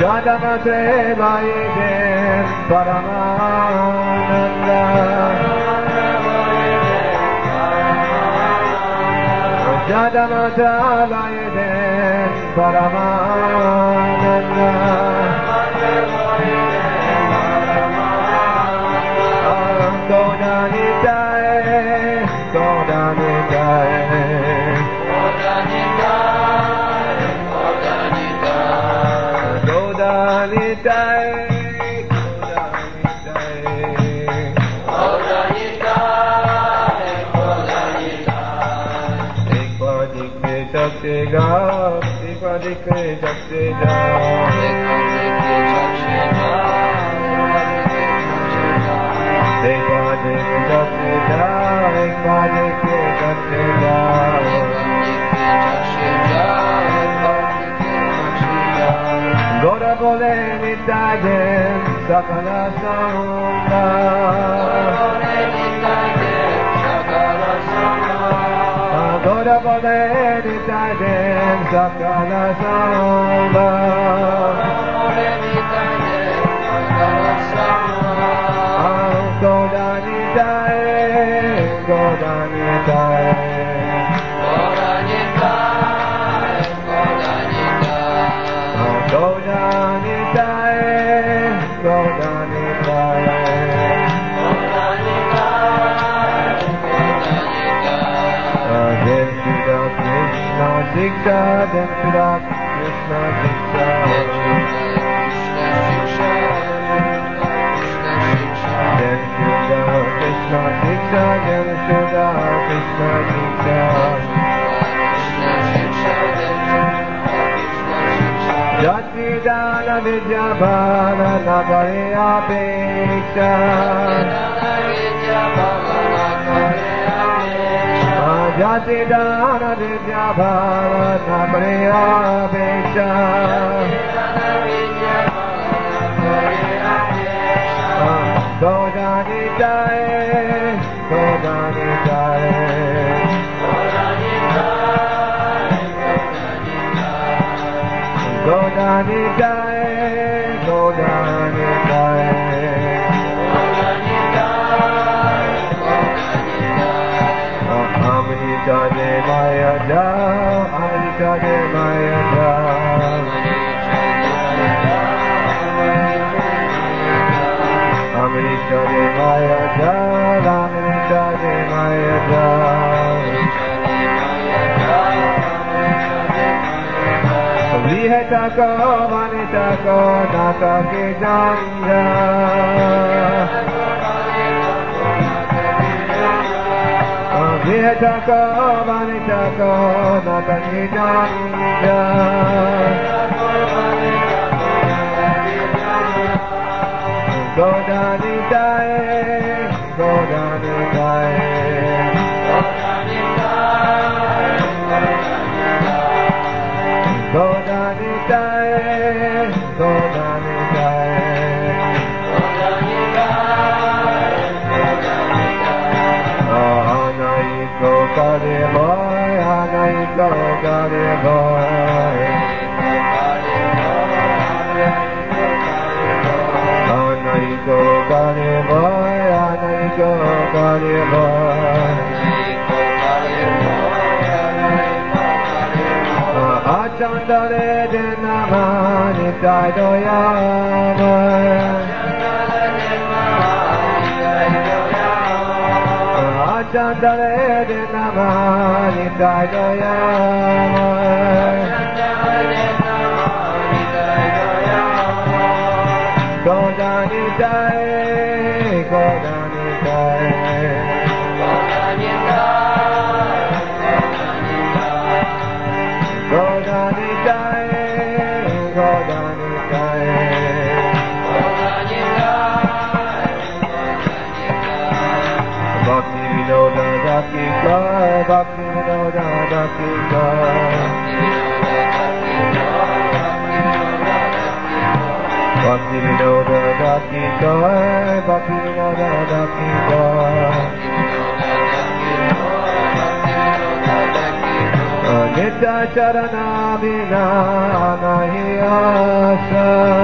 Jadamatre Vaidem Paramananda Jadamatra Vaidem Paramananda Godanitae Godanitae Gora bole nitayem sakala samba Gora bole nitayem sakala samba Goda nitayem Goda nitayem Diksha, then Shura Krishna Diksha. Then Shura Krishna Diksha, then Shura Krishna Diksha. Jati Dana Vidya Bhana Nagare Apeksha. Jati Dana Vidya Bhana Priyapeksha Godanitae Godanitae Godanitae Godanitae Amrita Devaya Ja, Amrita Devaya Ja. Amrita Devaya Ja, Amrita Devaya Ja. Viheta ko, Vanita ko, Naka ke Janja. Viheta Vanita ko Nakangi Janja Godanitae Godanitae Godanitae Godanitae Kare boy, Hanai ko kare boy. Hanai ko kare boy, Hanai ko kare boy. Achandare denama nitai doyama. Chandale de Namani Daidoyama Godanitae Godanitae Godanitae Godanitae Bhakti Vinoda Dakika, Bhakti Vinoda Dakika. Bhakti Vinoda Dakika, Bhakti Vinoda Dakika. Nitya Charana Vina Nahi Asa.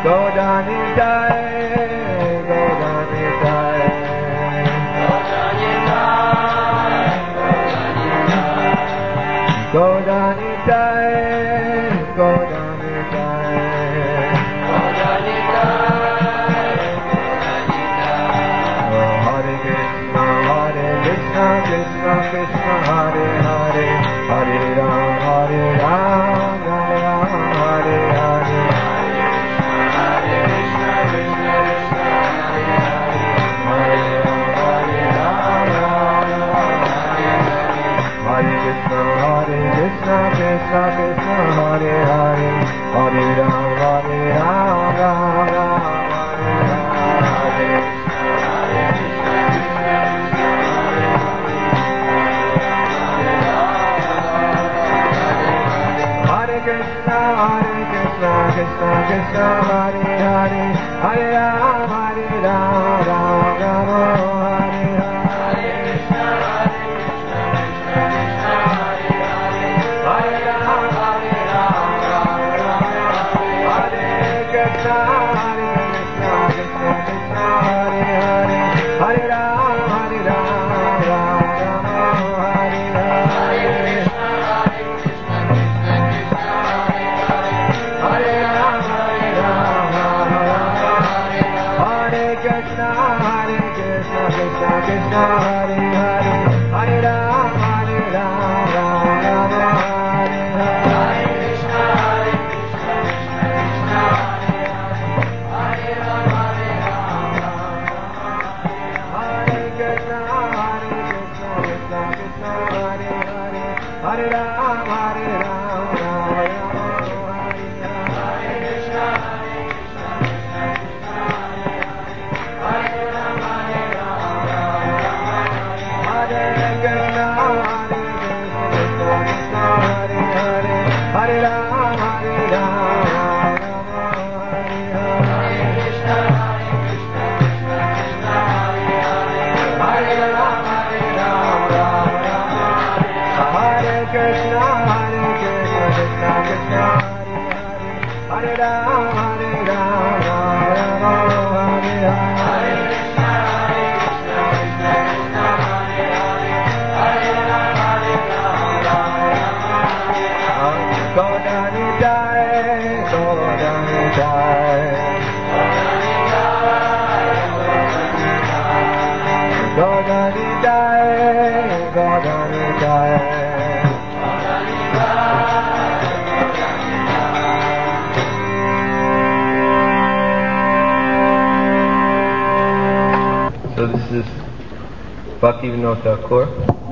So this is Bhaktivinoda Thakur.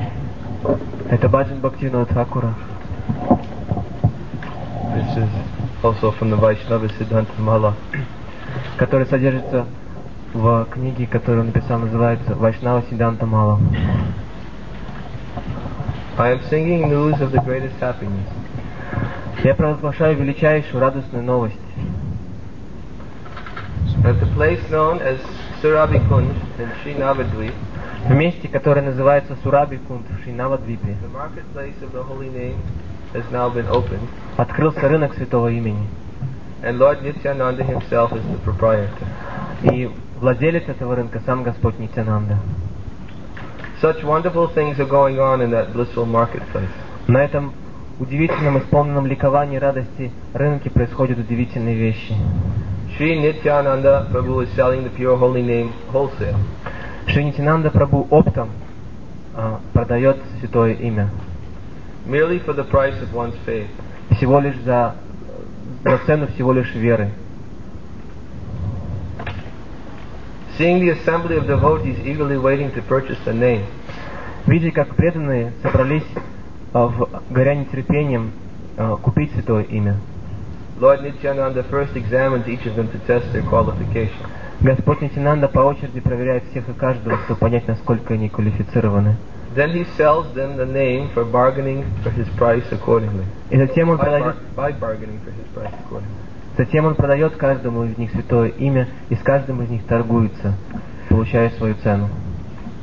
Это баджан Бхактивинода Thakura. This is also from the Vaishnava Siddhanta Mala, который содержится в книге, которую он написал, называется Вайшнава Сиддханта Мала. I am singing news of the greatest happiness. Я провозглашаю величайшую радостную новость. At the place known as Surabhikunj in Srinavadvip, В месте, которое называется Сурабхикунд в Шринавадвипе, the marketplace of the holy name has now been opened, открылся рынок святого имени. and Lord Nityananda himself is the proprietor. И владелец этого рынка сам Господь Нитянанда. Such wonderful things are going on in that blissful marketplace. На этом удивительном, исполненном ликовании и радости рынке происходят удивительные вещи. Sri Nityananda Prabhu is selling the pure holy name wholesale. Шри Нитянанда Прабху оптом продает святое имя. Merely for the price of one's faith. Всего лишь за цену всего лишь веры. Seeing the assembly of devotees eagerly waiting to purchase the name, Видя, как преданные собрались горя нетерпением купить святое имя, Lord Nityananda first examines each of them to test their qualification. Господь Нитянанда по очереди проверяет всех и каждого, чтобы понять, насколько они квалифицированы. Then he sells them the name for bargaining for his price accordingly. И затем он By bargaining for his price accordingly. продает каждому из них святое имя, и с каждым из них торгуется, получая свою цену.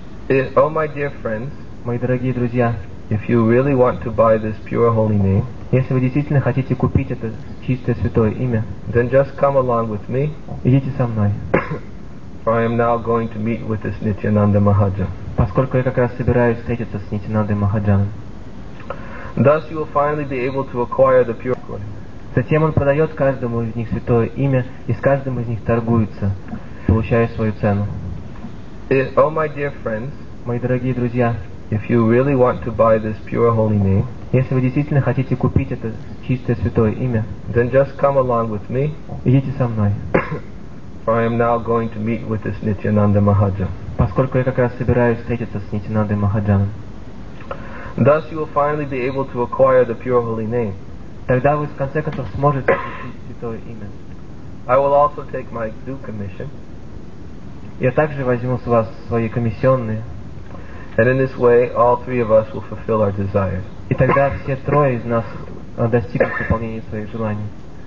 Oh my dear friends, Мои дорогие друзья, if you really want to buy this pure holy name, Если вы действительно хотите купить это чистое святое имя, then just come along with me, идите со мной, for I am now going to meet with this Nityananda Mahajan. поскольку я как раз собираюсь встретиться с Нитянандой Махаджаном. Thus you will finally be able to acquire the pure glory. Затем он продает каждому из них святое имя, и с каждым из них торгуется, получая свою цену. Oh my dear friends, Мои дорогие друзья, if you really want to buy this pure holy name, если вы действительно хотите купить это чистое святое имя, then just come along with me, идите со мной, for I am now going to meet with this Nityananda Mahajan. поскольку я как раз собираюсь встретиться с Нитянандой Махаджаном. Thus you will finally be able to acquire the pure holy name. Тогда вы в конце концов сможете получить святое имя. I will also take my due commission, Я также возьму с вас свои комиссионные, and in this way all three of us will fulfill our desires. и тогда все трое из нас достигнут выполнения своих желаний.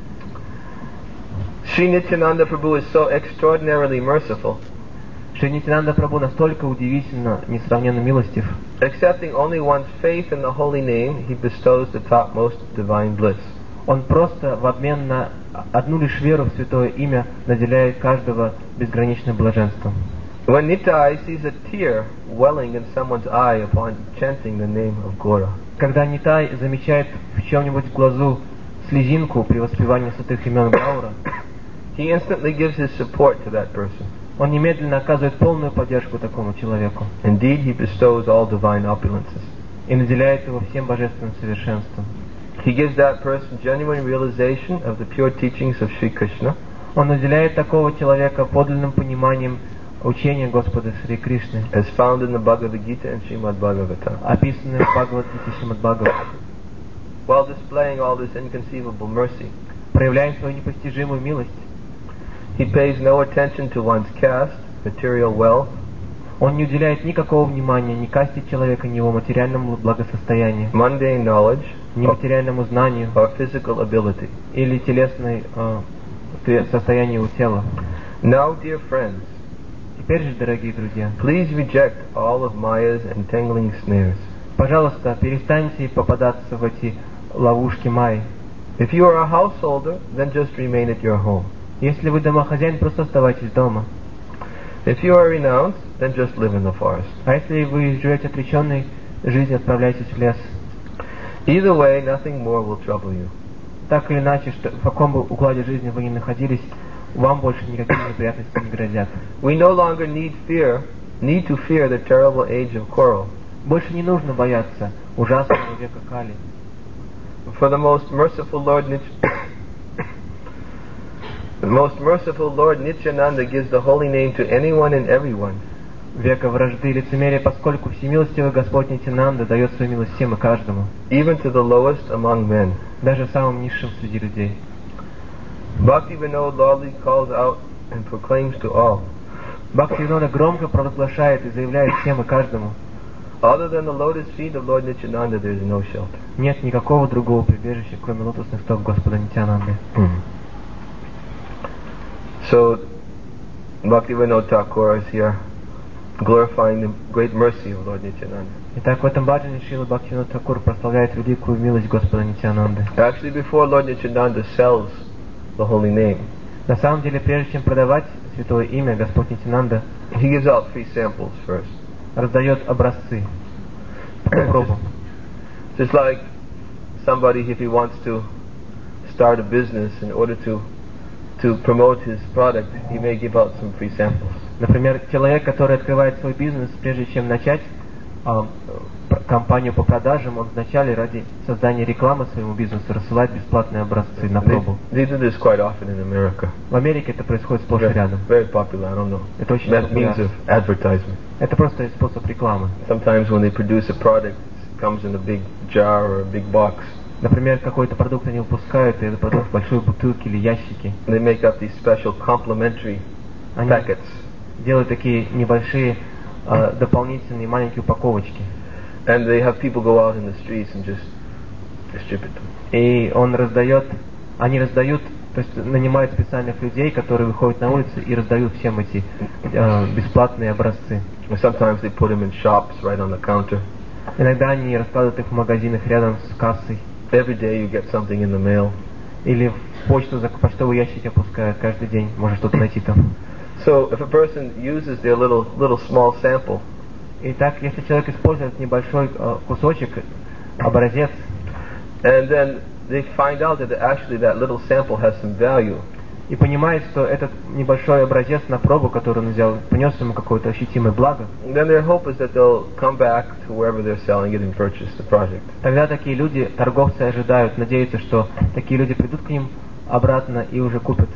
Sri Nityananda Prabhu is so extraordinarily merciful, Шри Нитянанда Прабху настолько удивительно, несравненно милостив. accepting only one's faith in the holy name, he bestows the topmost divine bliss. Он просто в обмен на одну лишь веру в святое имя наделяет каждого безграничным блаженством. When Nitai sees a tear welling in someone's eye upon chanting the name of Gora, Когда Нитай замечает в чем-нибудь глазу слезинку при воспевании святых имен Гаура, he instantly gives his support to that person. он немедленно оказывает полную поддержку такому человеку Indeed, he bestows all divine opulences. и наделяет его всем божественным совершенством. He gives that person genuine realization of the pure teachings of Sri Krishna, Он наделяет такого человека подлинным пониманием учения Господа Шри Кришны, as found in the Bhagavad Gita and Srimad Bhagavatam. описанным в Бхагавад-гите Шримад Бхагават, While displaying all this inconceivable mercy, проявляя свою непостижимую милость. he pays no attention to one's caste, material wealth, Он не уделяет никакого внимания ни касте человека, ни его материальному благосостоянию, mundane knowledge, ни материальному знанию or physical ability. или телесной состоянию тела. Now, dear friends, Теперь же, дорогие друзья, please reject all of Maya's entangling snares. пожалуйста, перестаньте попадаться в эти ловушки Майи. If you are a householder, then just remain at your home. Если вы домохозяин, просто оставайтесь дома. If you are renounced, then just live in the forest. А если вы живете отреченной жизнью, отправляйтесь в лес. Either way, nothing more will trouble you. Так или иначе, в каком бы укладе жизни вы ни находились, вам больше никакие неприятности не грозят. We no longer need to fear the terrible age of Koro. Больше не нужно бояться ужасного века Кали. For the most merciful Lord Nityananda gives the holy name to anyone and everyone. Века вражды и лицемерия, поскольку всемилостивый Господь Нитянанда дает свою милость всем и каждому, Even to the lowest among men. даже самым низшим среди людей. Bhakti Vinod loudly calls out and proclaims to all, Бхактивинода громко провозглашает и заявляет всем и каждому: other than the lotus feet of Lord Nityananda, there is no shelter. нет никакого другого прибежища, кроме лотосных стоп Господа Нитянанды. So, Bhakti Vinod Thakur is here glorifying the great mercy of Lord Nityananda. Итак, в этом баджане Шрила Бхактивинод Тхакур прославляет великую милость Господа Нитянанды. Actually, before Lord Nityananda sells the holy name, На самом деле, прежде чем продавать святое имя, Господь Нитянанда he gives out 3 samples first. раздает образцы по пробам. Just like somebody, if he wants to start a business, in order to promote his product, he may give out some free samples. Например, человек, который открывает свой бизнес, прежде чем начать кампанию по продажам, он вначале ради создания рекламы своему бизнесу рассылает бесплатные образцы на пробу. They do this quite often in America. В Америке это происходит сплошь и рядом. Very popular, I don't know. Это очень That means популярно. of advertisement. Это просто способ рекламы. Sometimes when they produce a product, it comes in a big jar or a big box. Например, какой-то продукт они выпускают, и этот продукт в большой бутылке или ящике. They make up these special complimentary Они packets. делают такие небольшие дополнительные маленькие упаковочки. And they have people go out in the streets and just distribute them. И они раздают, то есть нанимают специальных людей, которые выходят на улицу и раздают всем эти бесплатные образцы. And sometimes they put them in shops right on the counter. Иногда они раскладывают их в магазинах рядом с кассой. every day you get something in the mail. Или в почту, за почтовый ящик опускают каждый день, можно что-то найти там. So if a person uses their little small sample, Итак, если человек использует небольшой кусочек, образец, and then they find out that actually that little sample has some value, и понимает, что этот небольшой образец на пробу, который он взял, принес ему какое-то ощутимое благо, then their hope is that they'll come back to wherever they're selling it and purchase the project. тогда такие люди, торговцы, ожидают, надеются, что такие люди придут к ним обратно и уже купят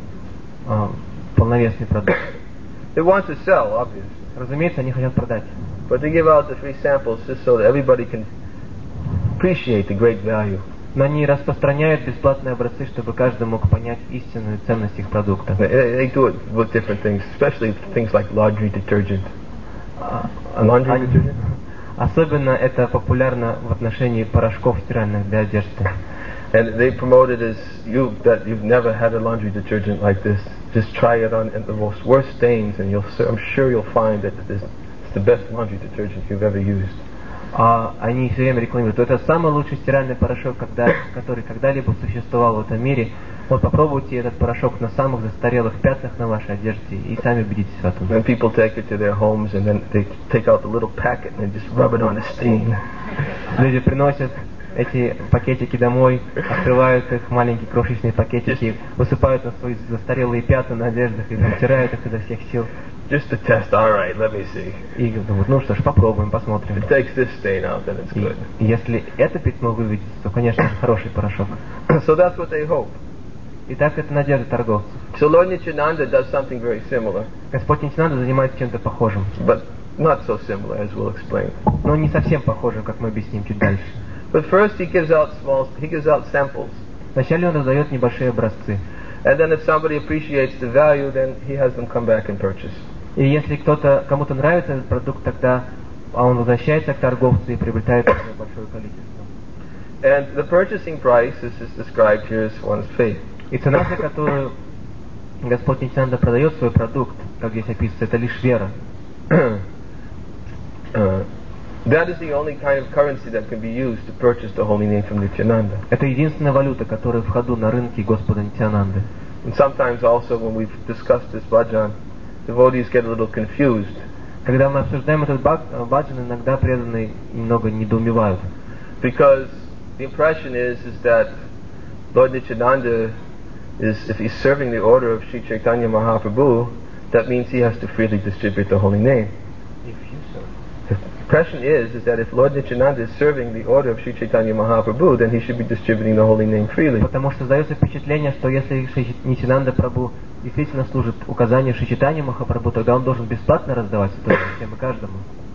полновесный продукт. They want to sell, obviously, Разумеется, они хотят продать. but they give out the free samples just so that everybody can appreciate the great value. Но они распространяют бесплатные образцы, чтобы каждый мог понять истинную ценность их продукта. They do it with different things, especially things like laundry detergent. Laundry detergent? Особенно это популярно в отношении порошков стиральных для одежды. And they promote it as that you've never had a laundry detergent like this. Just try it on the most worst stains, and I'm sure you'll find that it's the best laundry detergent you've ever used. Они все время рекламируют, это самый лучший стиральный порошок, который когда-либо существовал в этом мире. Вот попробуйте этот порошок на самых застарелых пятнах на вашей одежде и сами убедитесь в этом. Then people take it to their homes and then they take out the little packet and just rub it on the stain. Люди приносят эти пакетики домой, открывают их, маленькие крошечные пакетики, высыпают на свои застарелые пятна на одеждах и вытирают их изо всех сил. Just to test, all right, let me see. И думают, ну что ж, попробуем, посмотрим. If it takes this stain out, then it's good. И если это пятно выведется, то, конечно же, хороший порошок. So that's what they hope. Итак, это надежда торговцев. So Lord Nityananda does something very similar, Господь Нитянанда занимается чем-то похожим. but not so similar, as we'll explain. Но не совсем похожим, как мы объясним чуть дальше. But first he gives out samples. Вначале он раздает небольшие образцы. And then if somebody appreciates the value, then he has them come back and purchase. И если кому-то нравится этот продукт, тогда он возвращается к торговцу и приобретает такое большое количество. And the purchasing price, as is described here, is one's faith. И цена, за которую Господь Нитянанда продает свой продукт, как здесь описывается, это лишь вера. That is the only kind of currency that can be used to purchase the holy name from Nityananda. Это единственная валюта, которая в ходу на рынке Господа Нитянанды. And sometimes also when we've discussed this bhajan, devotees get a little confused. Когда мы обсуждаем этот баджан, иногда преданные немного недоумевают. Because the impression is that Lord Nityananda if he's serving the order of Sri Chaitanya Mahaprabhu, that means he has to freely distribute the holy name. The impression is that if Lord Nityananda is serving the order of Sri Chaitanya Mahaprabhu, then he should be distributing the holy name freely. Потому что создается впечатление, что если Шри Нитянанда Прабху действительно служит указанию Шри Чайтаньи Махапрабху, тогда он должен бесплатно раздавать это всем и каждому.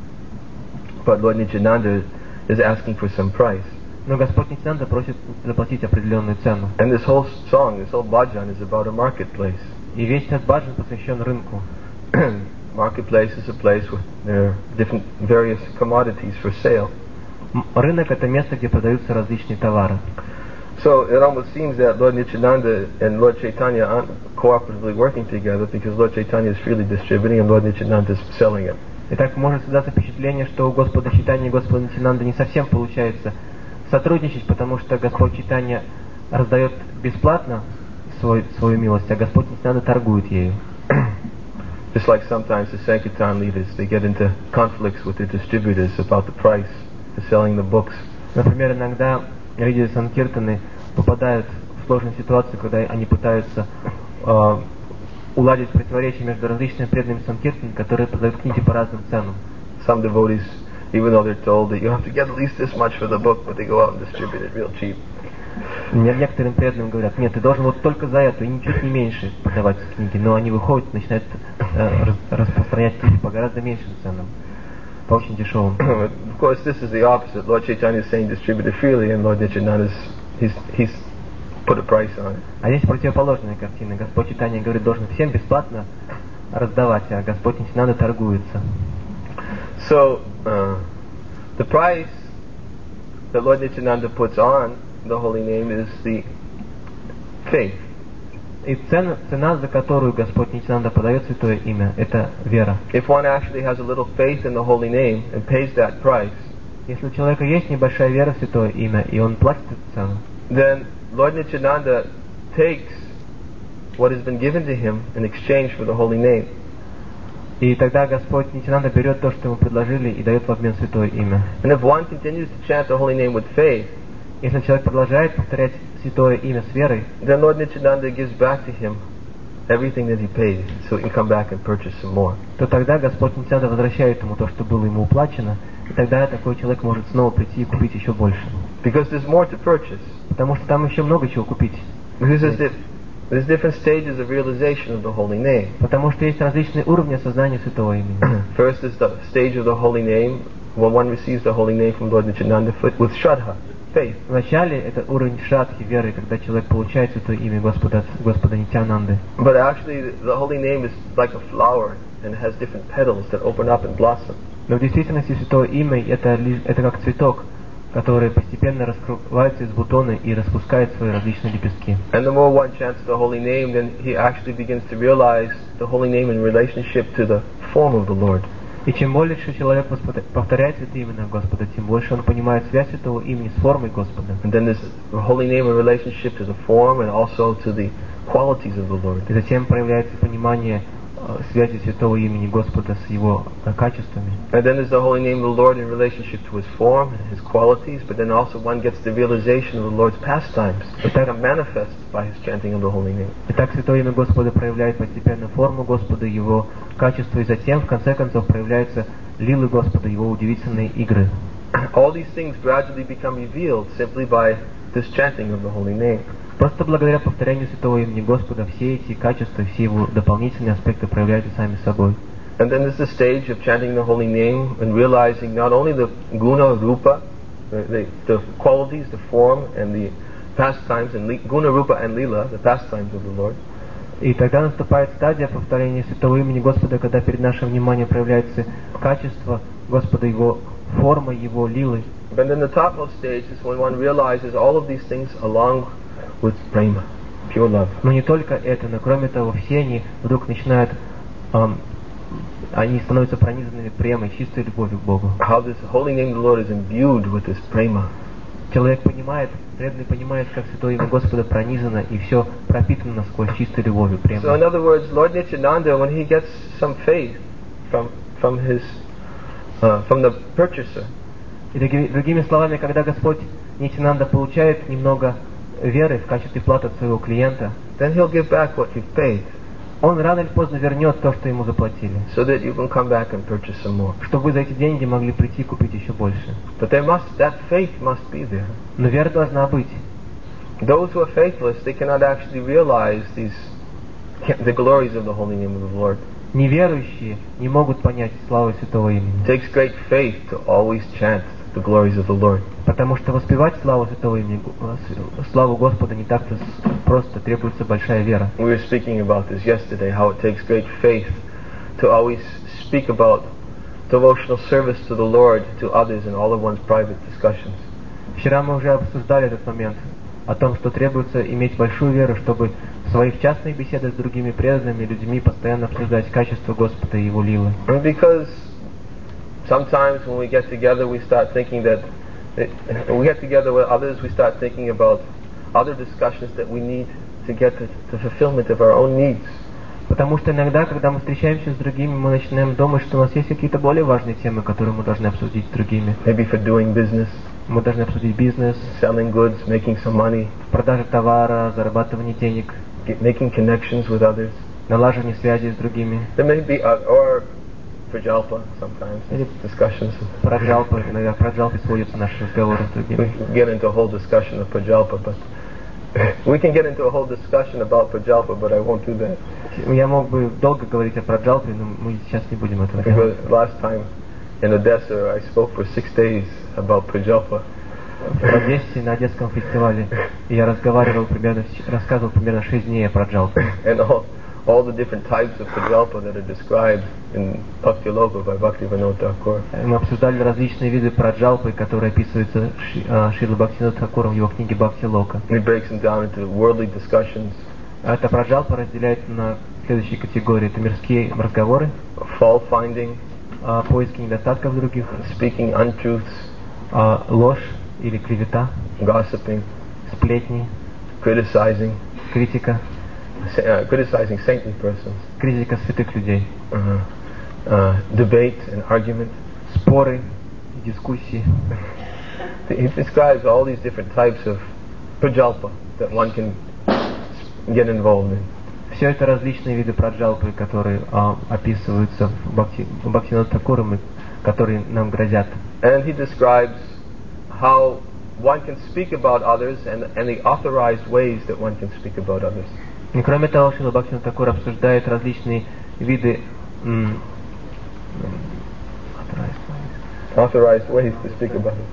But Lord Nityananda is asking for some price. Но Господь Нитянанда просит заплатить определенную цену. And this whole bhajan is about a marketplace. И весь этот баджан посвящен рынку. Marketplace is a place where there are various commodities for sale. Рынок — это место, где продаются различные товары. So it almost seems that Lord Nityananda and Lord Chaitanya aren't cooperatively working together because Lord Chaitanya is freely distributing and Lord Nityananda is selling it. Итак, может создаться впечатление, что у Господа Чайтаньи и Господа Нитянанды не совсем получается сотрудничать, потому что Господь Чайтанья раздает бесплатно свою милость, а Господь Нитянанда торгует ею. Just like sometimes the Sankirtan leaders, they get into conflicts with their distributors about the price for selling the books. Например, иногда лидеры Санкиртаны попадают в сложную ситуацию, когда они пытаются уладить противоречия между различными преданными Санкиртаны, которые продают книги по разным ценам. Some devotees, even though they're told that you have to get at least this much for the book, but they go out and distribute it real cheap. Некоторым преданным говорят, нет, ты должен вот только за это, и ничуть не меньше продавать книги. Но они выходят, начинают распространять книги по гораздо меньшим ценам, по очень дешевым. Of course, this is the opposite. Lord Chaitanya is saying distribute it freely, and Lord Nityananda he's put a price on it. А здесь противоположная картина. Господь Чайтанья говорит, должен всем бесплатно раздавать, а Господь Нитянанда торгуется. So, the price that Lord Nityananda puts on the holy name is the faith. И цена, за которую Господь Нитянанда подает святое имя, это вера. If one actually has a little faith in the holy name and pays that price, Если у человека есть небольшая вера в Святое Имя, и он платит эту цену, then Lord Nityananda takes what has been given to him in exchange for the holy name. и тогда Господь Нитянанда берет то, что ему предложили, и дает в обмен Святое Имя. And if one continues to chant the holy name with faith, Если человек продолжает повторять Святое Имя с верой, then Lord Nityananda gives back to him everything that he paid, so he can come back and purchase some more. то тогда Господь Нитянанда возвращает ему то, что было ему уплачено, и тогда такой человек может снова прийти и купить еще больше. Because there's more to purchase. Потому что там еще много чего купить. Because there's different stages of realization of the holy name. Потому что есть различные уровни осознания Святого Имени. First is the stage of the holy name, when one receives the holy name from Lord Nityananda with Shraddha, faith. Вначале это уровень шрадхи, веры, когда человек получает Святое Имя Господа Нитянанды. But actually the holy name is like a flower and has different petals that open up and blossom. Но в действительности Святое Имя это как цветок, который постепенно раскрывается из бутона и распускает свои различные лепестки. And the more one chants the holy name, then he actually begins to realize the holy name in relationship to the form of the Lord. И чем больше человек повторяет Святое Имя Господа, тем больше он понимает связь Святого Имени с формой Господа. And then there's the holy name in relationship to the form and also to the qualities of the Lord. И затем проявляется понимание связи Святого Имени Господа с Его качествами. And then there's the holy name of the Lord in relationship to His form and His qualities, but then also one gets the realization of the Lord's pastimes that become manifest by His chanting of the holy name. Итак, Святое Имя Господа проявляет постепенно форму Господа, Его качество, и затем, в конце концов, проявляются лилы Господа, Его удивительные игры. All these things gradually become revealed simply by this chanting of the holy name. Просто благодаря повторению Святого Имени Господа все эти качества, все Его дополнительные аспекты проявляются сами собой. And then there's the stage of chanting the holy name and realizing not only the guna, rupa, the qualities, the form, and the pastimes, and guna, rupa, and lila, the pastimes of the Lord. И тогда наступает стадия повторения Святого Имени Господа, когда перед нашим вниманием проявляется качество Господа, Его форма, Его лилы. But then the topmost stage is when one realizes all of these things along with prema, pure love. Но не только это, но кроме того, все они вдруг начинают, они становятся пронизанными премой, чистой любовью к Богу. How this holy name of the Lord is imbued with this prema. Человек понимает, преданный понимает, как Святое Имя Господа пронизано и все пропитано насквозь чистой любовью, So in премой. other words, Lord Nityananda, when he gets some faith from the purchaser, И другими словами, когда Господь Нитянанда получает немного веры в качестве платы от своего клиента, then he'll give back what you've paid, он рано или поздно вернет то, что ему заплатили, so that you can come back and purchase some more. чтобы вы за эти деньги могли прийти и купить еще больше. But that faith must be there. Но вера должна быть. Those who are faithless, they cannot actually realize the glories of the holy name of the Lord. Неверующие не могут понять славы Святого It Имени. takes great faith to always chant the glories of the Lord. Потому что воспевать славу Святого Имени, славу Господа не так-то просто, требуется большая вера. We were speaking about this yesterday, how it takes great faith to always speak about devotional service to the Lord to others in all of one's private discussions. Вчера мы уже обсуждали этот момент, о том, что требуется иметь большую веру, чтобы в своих частных беседах с другими преданными людьми постоянно обсуждать качество Господа и Его лилы. And because sometimes when we get together, we start thinking that we get together with others, we start thinking about other discussions that we need to get to fulfillment of our own needs. Потому что иногда, когда мы встречаемся с другими, мы начинаем думать, что у нас есть какие-то более важные темы, которые мы должны обсудить с другими. Maybe for doing business, Мы должны обсудить бизнес, selling goods, making some money, продажу товара, зарабатывание денег, making connections with others. налаживание связей с другими. There may be, or prajalpa sometimes, Или discussions. проджалпы, иногда в проджалпе сводятся наши разговоры с We другими. can get into a whole discussion of prajalpa, but we can get into a whole discussion about prajalpa, but I won't do that. Я мог бы долго говорить о проджалпе, но мы сейчас не будем этого делать. Because last time in Odessa, I spoke for 6 days about prajalpa. В Одессе на Одесском фестивале я рассказывал примерно 6 дней о проджалпе. And all the different types of prajalpa that are described in Bhakti Loka by Bhaktivinoda Thakur. Мы обсуждали различные виды проджалпы, которые описываются Шрилой Бхактивинода Тхакуром в его книге Бхакти Лока. He breaks them down into worldly discussions, Эта проджалпа разделяется на следующие категории. Это мирские разговоры, fault finding, поиски недостатков других, speaking untruths, ложь или клевета, gossiping, сплетни, criticizing saintly persons, критика святых людей, debate and argument. споры, дискуссии. He describes all these different types of prajalpa that one can get involved in. Все это различные виды праджалпы, которые описываются в Бхактивинода Тхакуром, которые нам грозят. And he describes how one can speak about others and the authorized ways that one can speak about others. И кроме того, Шрила Бхактивинода Тхакур обсуждает различные виды authorized ways to speak about it.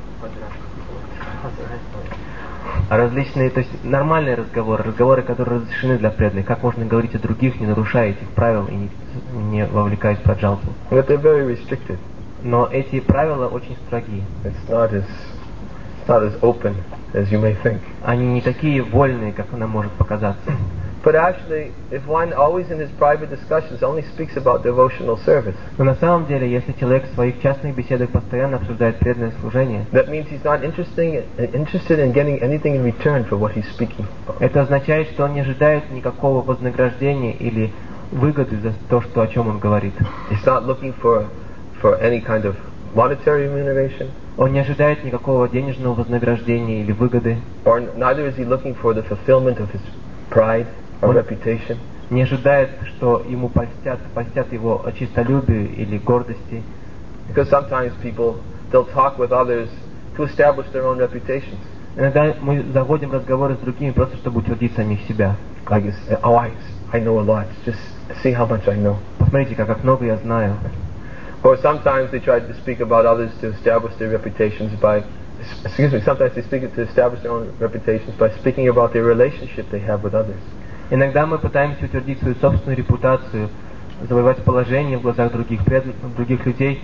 Различные, то есть нормальные разговоры, которые разрешены для преданных. Как можно говорить о других, не нарушая этих правил и не вовлекаясь в праджалпу. But they're very restricted. Но эти правила очень строгие. It's not as open as you may think. Они не такие вольные, как нам может показаться. But actually, if one always in his private discussions only speaks about devotional service, Но на самом деле, если человек в своих частных беседах постоянно обсуждает преданное служение, that means he's not interested in getting anything in return for what he's speaking about. это означает, что он не ожидает никакого вознаграждения или выгоды за то, о чем он говорит. He's not looking for any kind of monetary remuneration. Он не ожидает никакого денежного вознаграждения или выгоды. Or neither is he looking for the fulfillment of his pride or reputation. Не ожидает, что ему польстят его честолюбию или гордости. Because sometimes people, they'll talk with others to establish their own reputations. Иногда мы заводим разговоры с другими просто, чтобы утвердить самих себя. Like, I know a lot. Just see how much I know. Посмотрите, как много я знаю. Or sometimes they try to speak about others to establish their reputations sometimes they speak to establish their own reputations by speaking about their relationship they have with others. Иногда мы пытаемся утвердить свою собственную репутацию, завоевать положение в глазах других людей,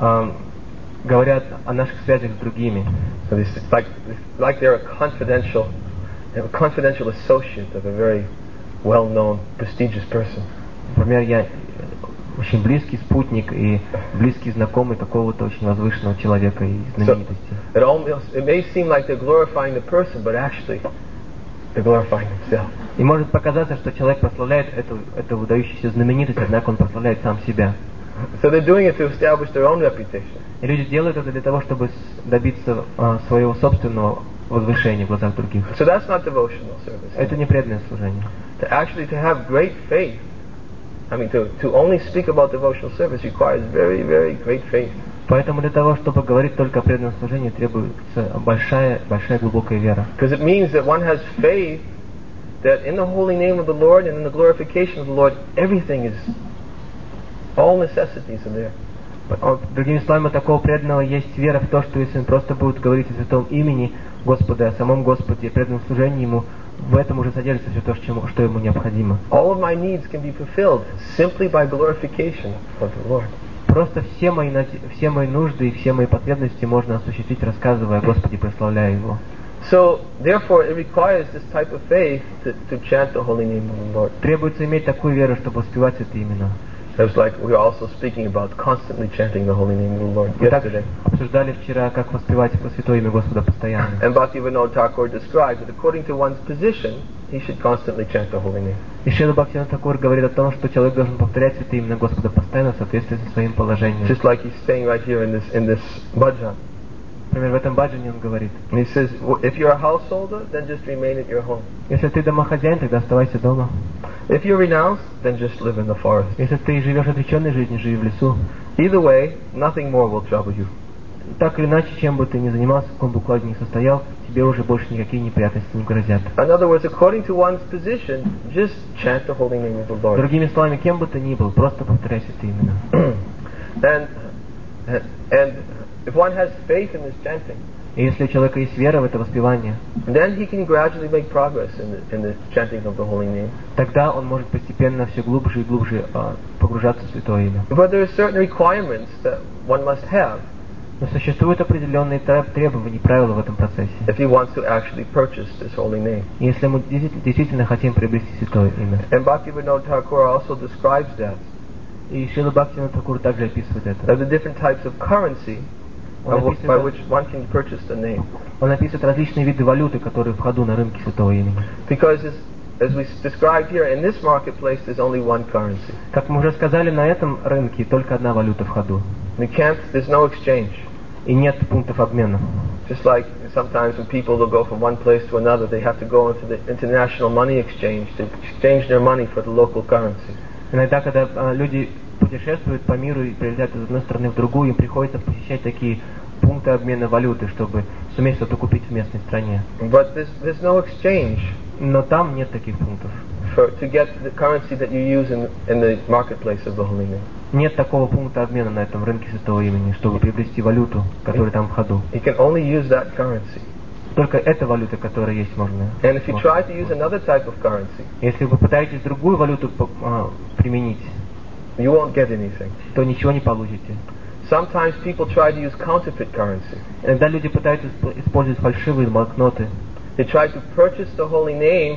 говорят о наших связях с другими. So it's like they're a confidential associate of a very well-known, prestigious person. Например, я очень близкий спутник и близкий знакомый какого-то очень возвышенного человека и знаменитости. It may seem like they're glorifying the person, but actually they're glorifying themselves. И может показаться, что человек прославляет эту выдающуюся знаменитость, однако он прославляет сам себя. So they're doing it to establish their own reputation. И люди делают это для того, чтобы добиться своего собственного возвышения в глазах других. So that's not devotional service. Это не преданное служение. To have great faith, to only speak about devotional service requires very, very great faith. Поэтому для того, чтобы говорить только о преданном служении, требуется большая глубокая вера. Because it means that one has faith that in the holy name of the Lord and in the glorification of the Lord, everything is, all necessities are there. Другими словами, такого преданного есть вера в то, что если он просто будет говорить о святом имени Господа, о самом Господе и преданном служении Ему, в этом уже содержится все то, что ему необходимо. All of my needs can be fulfilled simply by glorification of the Lord. Просто все мои нужды и все мои потребности можно осуществить, рассказывая о Господе, прославляя Его. So, therefore, it requires this type of faith to chant the holy name of the Lord. Требуется иметь такую веру, чтобы воспевать это имя. It was like we were also speaking about constantly chanting the holy name of the Lord yesterday. Обсуждали вчера, как воспевать святое имя Господа постоянно. And Bhaktivinoda Thakur describes that according to one's position, he should constantly chant the holy name. И Шрила Бхактивинода Тхакур говорит о том, что человек должен повторять святое имя Господа постоянно в соответствии со своим положением. Just like he's saying right here in this bhajan. Например, в этом баджане он говорит. And he says, if you're a householder, then just remain at your home. Если ты домохозяин, тогда оставайся дома. If you're renounced, then just live in the forest. Если ты живешь отреченной жизнью, живи в лесу. Either way, nothing more will trouble you. Так или иначе, чем бы ты ни занимался, в каком бы укладе ни состоял, тебе уже больше никакие неприятности не грозят. In other words, according to one's position, just chant the holy name of the Lord. Другими словами, кем бы ты ни был, просто повторяй это именно. And if one has faith in this chanting, и если у человека есть вера в это воспевание, then he can gradually make progress in the chanting of the holy name. Тогда он может постепенно все глубже и глубже погружаться в святое имя. But there are certain requirements that one must have. Но существуют определенные требования и правила в этом процессе. If he wants to actually purchase this holy name. Если мы действительно хотим приобрести святое имя. And Bhaktivinoda Thakur also describes that. И Шрила Бхактивинода Тхакур также описывает это. That the different types of currency Он by which one can purchase the name. Он описывает различные виды валюты, которые в ходу на рынке Святого Имени. Because as we described here, in this marketplace there's only one currency. Как мы уже сказали, на этом рынке только одна валюта в ходу. There's no exchange. И нет пунктов обмена. Just like sometimes when people will go from one place to another, they have to go into the international money exchange to exchange their money for the local currency. Иногда, когда люди путешествуют по миру и прилетают из одной страны в другую, им приходится посещать такие пункты обмена валюты, чтобы суметь что-то купить в местной стране. But there's no exchange. Но там нет таких пунктов. To get the currency that you use in the marketplace of the Holy Name. Нет такого пункта обмена на этом рынке Святого Имени, чтобы приобрести валюту, которая там в ходу. You can only use that currency. Только эта валюта, которая есть, можно. And if you try to use another type of currency, если вы попытаетесь другую валюту применить, you won't get anything. То ничего не получите. Sometimes people try to use counterfeit currency. Иногда люди пытаются использовать фальшивые банкноты. They try to purchase the holy name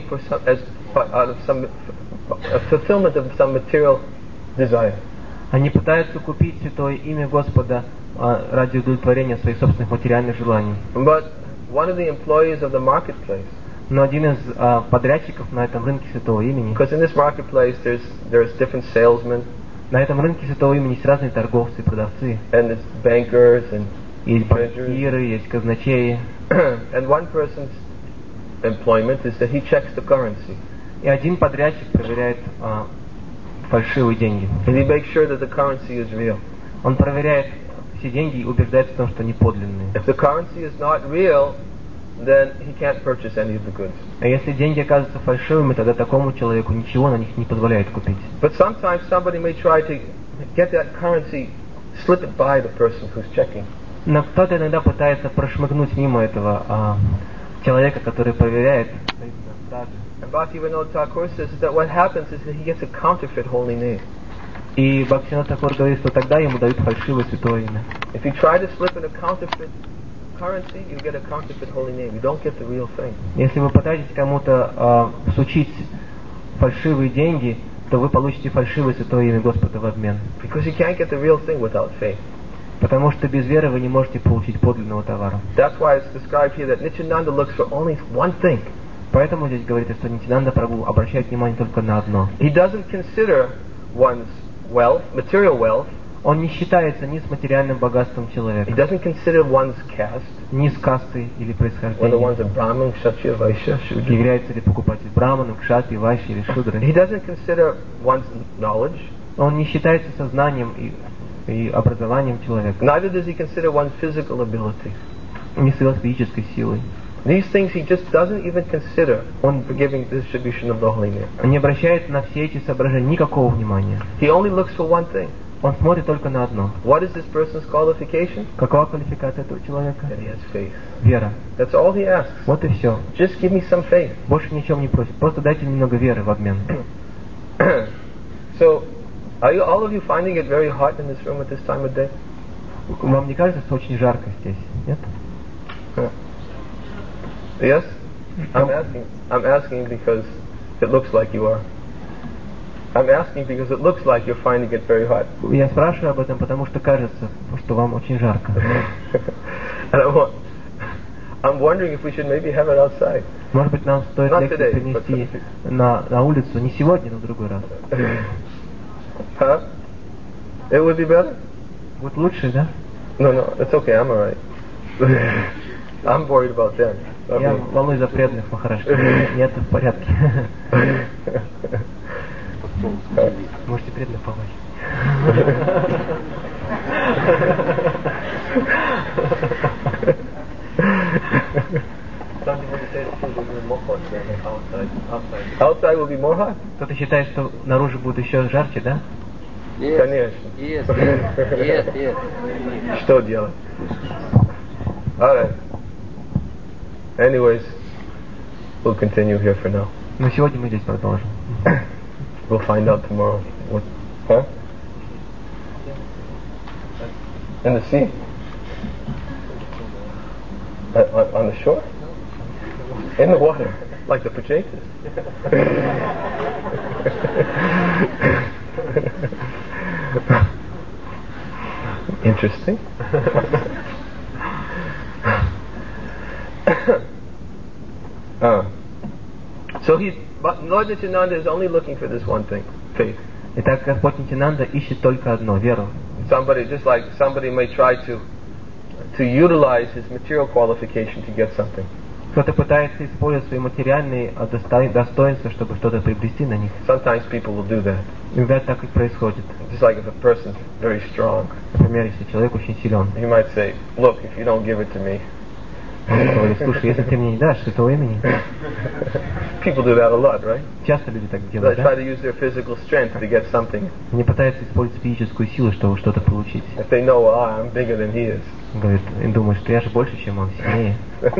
out of some fulfillment of some material desire. Они пытаются купить святое имя Господа ради удовлетворения своих собственных материальных желаний. But one of the employees of the marketplace, но один из подрядчиков на этом рынке святого имени, because in this marketplace there's different salesmen, на этом рынке святого имени есть разные торговцы и продавцы, and there's bankers and есть банкиры, есть казначеи. And one person's employment is that he checks the currency. И один подрядчик проверяет фальшивые деньги. And he makes sure that the currency is real. Он проверяет все деньги и убеждается в том, что они подлинные. If the currency is not real, then he can't purchase any of the goods. А если деньги окажутся фальшивыми, тогда такому человеку ничего на них не позволяет купить. But sometimes somebody may try to get that currency, slip it by the person who's checking. Но кто-то иногда пытается прошмыгнуть мимо этого человека, который проверяет. And Bhaktivinoda Thakur says that what happens is that he gets a counterfeit holy name. И Бхактивинода Тхакур говорит, что тогда ему дают фальшивое святое имя. If you try to slip in a counterfeit currency, you get a counterfeit holy name. You don't get the real thing. Если вы пытаетесь кому-то всучить фальшивые деньги, то вы получите фальшивое святое имя Господа в обмен. Because you can't get the real thing without faith. Потому что без веры вы не можете получить подлинного товара. That's why it's described here that Nityananda looks for only one thing. Поэтому здесь говорится, что Нитянанда Прабху обращает внимание только на одно. He doesn't consider one's wealth, material wealth. Он не считается ни с материальным богатством человека. He doesn't consider one's caste. Ни с кастой или происхождением. Whether one's a Brahmin, Kshatriya, Vaishya, Shudra. Является ли покупатель браманом, кшатри, вайши или шудрой. He doesn't consider one's knowledge. Он не считается сознанием и образованием человека. Neither does he consider one's physical ability. Не с его физической силой. These things he just doesn't even consider for giving the distribution of the holy name. Он не обращает на все эти соображения никакого внимания. He only looks for one thing. Он смотрит только на одно. What is this person's qualification? Какова квалификация этого человека? That he has faith. Вера. That's all he asks. Вот и все. Just give me some faith. Больше ничего не просит. Просто дайте немного веры в обмен. So, are you all of you finding it very hot in this room at this time of day? Вам не кажется, что очень жарко здесь? Нет? Yes? I'm asking because it looks like you are. I'm asking because it looks like you're finding it very hot. Я спрашиваю об этом, потому что кажется, что вам очень жарко. And I'm wondering if we should maybe have it outside. Может быть, нам стоит лекцию перенести на улицу не сегодня, но в другой раз. Huh? It would be better? Будет лучше, да? No, it's okay. I'm alright. I'm worried about them. Я волнуюсь за преданных Махарадж. Нет, в порядке. Можете преданных помочь. Outside will be more hot? Кто-то считает, что наружу будет еще жарче, да? Конечно. Yes. Что делать? Alright. Anyways, we'll continue here for now. Но сегодня мы здесь продолжим. We'll find out tomorrow. What? Huh? In the sea? On the shore? In the water, like the Pachetas. Interesting. So Lord Nityananda is only looking for this one thing, faith. Итак, Господь Нитянанда ищет только одно — веру. Somebody may try to utilize his material qualification to get something. Кто-то пытается использовать свои материальные достоинства, чтобы что-то приобрести на них. Sometimes people will do that. Иногда так и происходит. Just like if a person's very strong, Например, если человек очень силен, he might say, "Look, if you don't give it to me." он говорит: слушай, если ты мне не дашь этого имени. People do that a lot, right? Часто люди так They делают, try да? to use their physical strength to get something. Они пытаются использовать физическую силу, чтобы что-то получить. If they know, I'm bigger than he is. Он говорит, и думает, что я же больше, чем он, сильнее.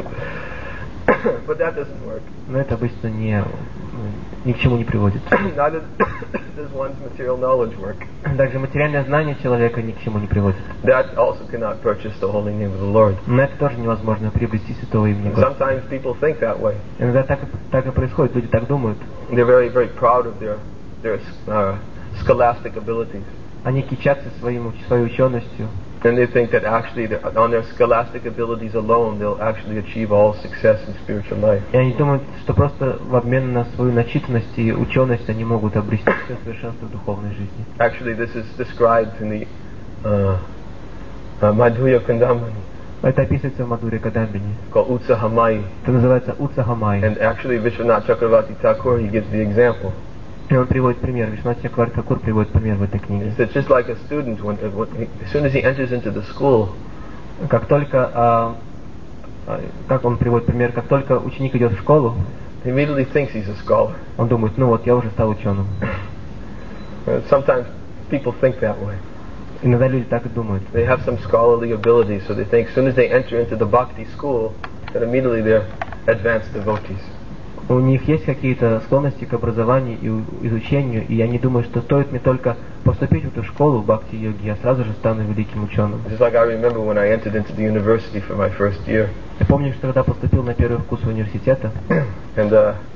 But that doesn't work. Но это обычно ни к чему не приводит. Neither does one's material knowledge work. Также материальное знание человека ни к чему не приводит. That also cannot purchase the holy name of the Lord. Но это тоже невозможно приобрести святого имени Господа. Sometimes people think that way. Иногда так и происходит, люди так думают. They're very, very proud of their scholastic abilities. Они кичатся своей ученостью. And they think that actually on their scholastic abilities alone they'll actually achieve all success in spiritual life. И они думают, что просто в обмен на свою начитанность и ученость они могут обрести все совершенство в духовной жизни. Actually, this is described in the Madhurya Kandamani. Это описывается в Мадхурья Кадамбини. Called Utsahamai. Это называется Утсахамай. And actually, Vishwanath Chakravarti Thakur, he gives the example. И он приводит пример. Вишванат Чакраварти Тхакур приводит пример в этой книге. It's just like a student, as soon as he enters into the school, Как только, как он приводит пример, как только ученик идет в школу, he immediately thinks he's a scholar. он думает, ну вот, я уже стал ученым. Sometimes people think that way. Иногда люди так и думают. They have some scholarly ability, so they think as soon as they enter into the bhakti school, that immediately they're advanced devotees. У них есть какие-то склонности к образованию и изучению, и они думают, что стоит мне только поступить в эту школу бхакти-йоги, я сразу же стану великим ученым. Just like I remember when I entered into the university for my first year. Я помню, что когда поступил на первый курс университета, And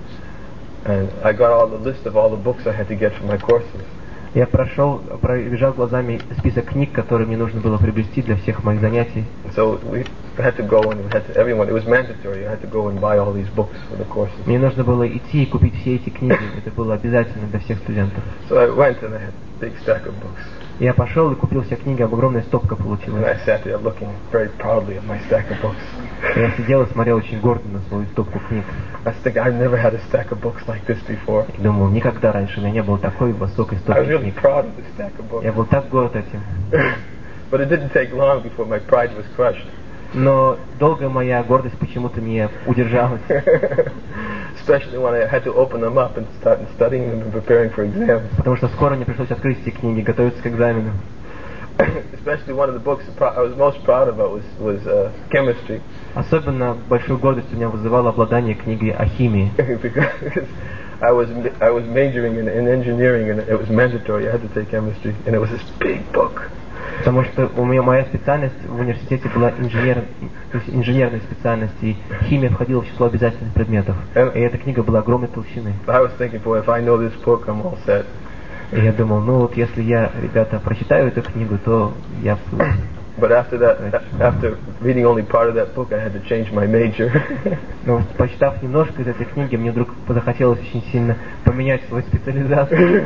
I got all the list of all the books I had to get for my courses. я пробежал глазами список книг, которые мне нужно было приобрести для всех моих занятий. So we had to go and everyone, it was mandatory, I had to go and buy all these books for the courses. Мне нужно было идти и купить все эти книги, это было обязательно для всех студентов. So I went and I had a big stack of books. Я пошел и купил все книги, огромная стопка And получилась. I sat there looking very proudly at my stack of books. Я сидел и смотрел очень гордо на свою стопку книг. I was thinking, I've never had a stack of books like this before. И думал, никогда раньше у меня не было такой высокой I was стопки really книг. proud of this stack of books. Я был так горд этим. But it didn't take long before my pride was crushed. Но долго моя гордость почему-то не удержалась. Especially when I had to open them up and start studying them and preparing for exams. Потому что скоро мне пришлось открыть эти книги, готовиться к экзамену. Especially one of the books I was most proud about was chemistry. Особенно большую гордость у меня вызывало обладание книгой о химии. Because I was majoring in engineering and it was mandatory. I had to take chemistry and it was this big book. Потому что у меня моя специальность в университете была инженерная специальность, и химия входила в число обязательных предметов. И эта книга была огромной толщины. I was thinking, boy, if I know this book, I'm all set. И я думал, ну вот если я, ребята, прочитаю эту книгу, то я... But after that, after reading only part of that book, I had to change my major. Но прочитав немножко из этой книги, мне вдруг захотелось очень сильно поменять свою специализацию.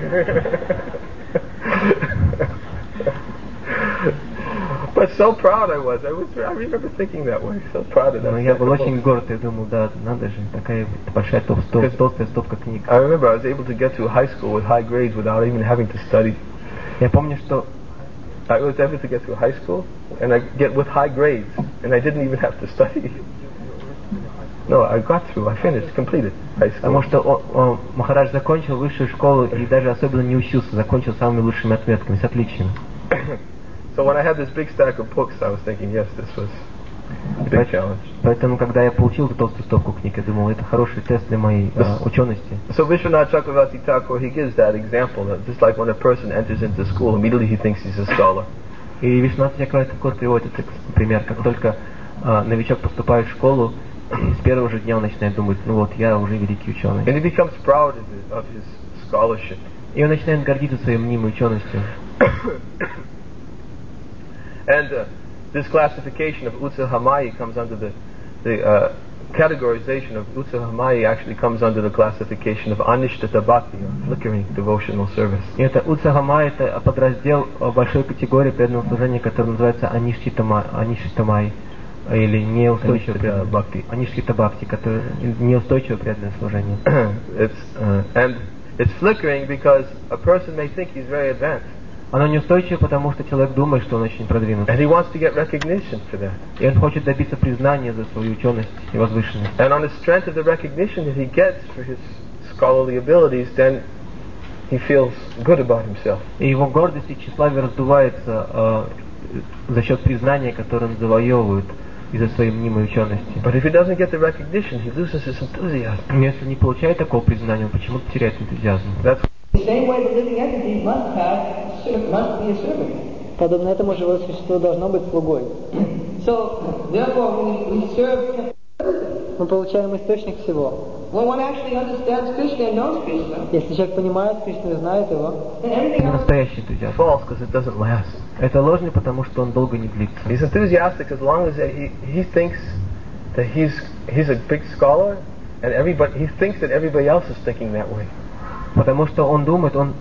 But so proud I was. I remember thinking that way. So proud of that. Но я был очень горд, я думал, да, надо же, такая большая толстая стопка книг. I remember I was able to get to high school with high grades without even having to study. Я помню, что I was able to get to high school and I get with high grades and I didn't even have to study. No, I got through. I finished, completed high school. Потому что Махарадж закончил высшую школу и даже особенно не учился, закончил самыми лучшими отметками, с отличием. So when I had this big stack of books, I was thinking, yes, this was a big challenge. Поэтому, когда я получил эту толстую стопку книг, я думал, это хороший тест для моей учености. So Vishwanath Chakravarti Thakur, he gives that example, that just like when a person enters into school, immediately he thinks he's a scholar. И Вишванат Чакраварти Тхакур приводит этот пример, как только новичок поступает в школу, с первого же дня он начинает думать, ну вот, я уже великий ученый. And he becomes proud of his scholarship. И он начинает гордиться своей мнимой ученостью. And this classification of Utsahamai comes under the the categorization of Utsahamaya actually comes under the classification of Anishtata Bhakti, or flickering devotional service. И это Утсахамай, это подраздел большой категории преданного служения, который называется Аништитамай, или неустойчивое преданное бхакти. Аништита Бхакти, который неустойчивое преданное служение. And it's flickering because a person may think he's very advanced. Оно неустойчиво, потому что человек думает, что он очень продвинут. And he wants to get recognition for that. И он хочет добиться признания за свою ученость и возвышенность. And on the strength of the recognition that he gets for his scholarly abilities, then he feels good about himself. И его гордость и тщеславие раздувается за счет признания, которое он завоевывает из-за своей мнимой учености. But if he doesn't get the recognition, he loses his enthusiasm. Но если не получает такого признания, он почему-то теряет энтузиазм. The same way the living entity must be a servant. Подобно этому живое существо должно быть слугой. So, therefore, we serve. Мы получаем источник всего. When one actually understands Krishna and knows Krishna, Если человек понимает Кришну и знает его, then everything Это else. настоящий энтузиазм. False because it doesn't last. Это ложный, потому что он долго не длится. He's enthusiastic as long as he thinks that he's a big scholar, and he thinks that everybody else is thinking that way. Потому что он думает, он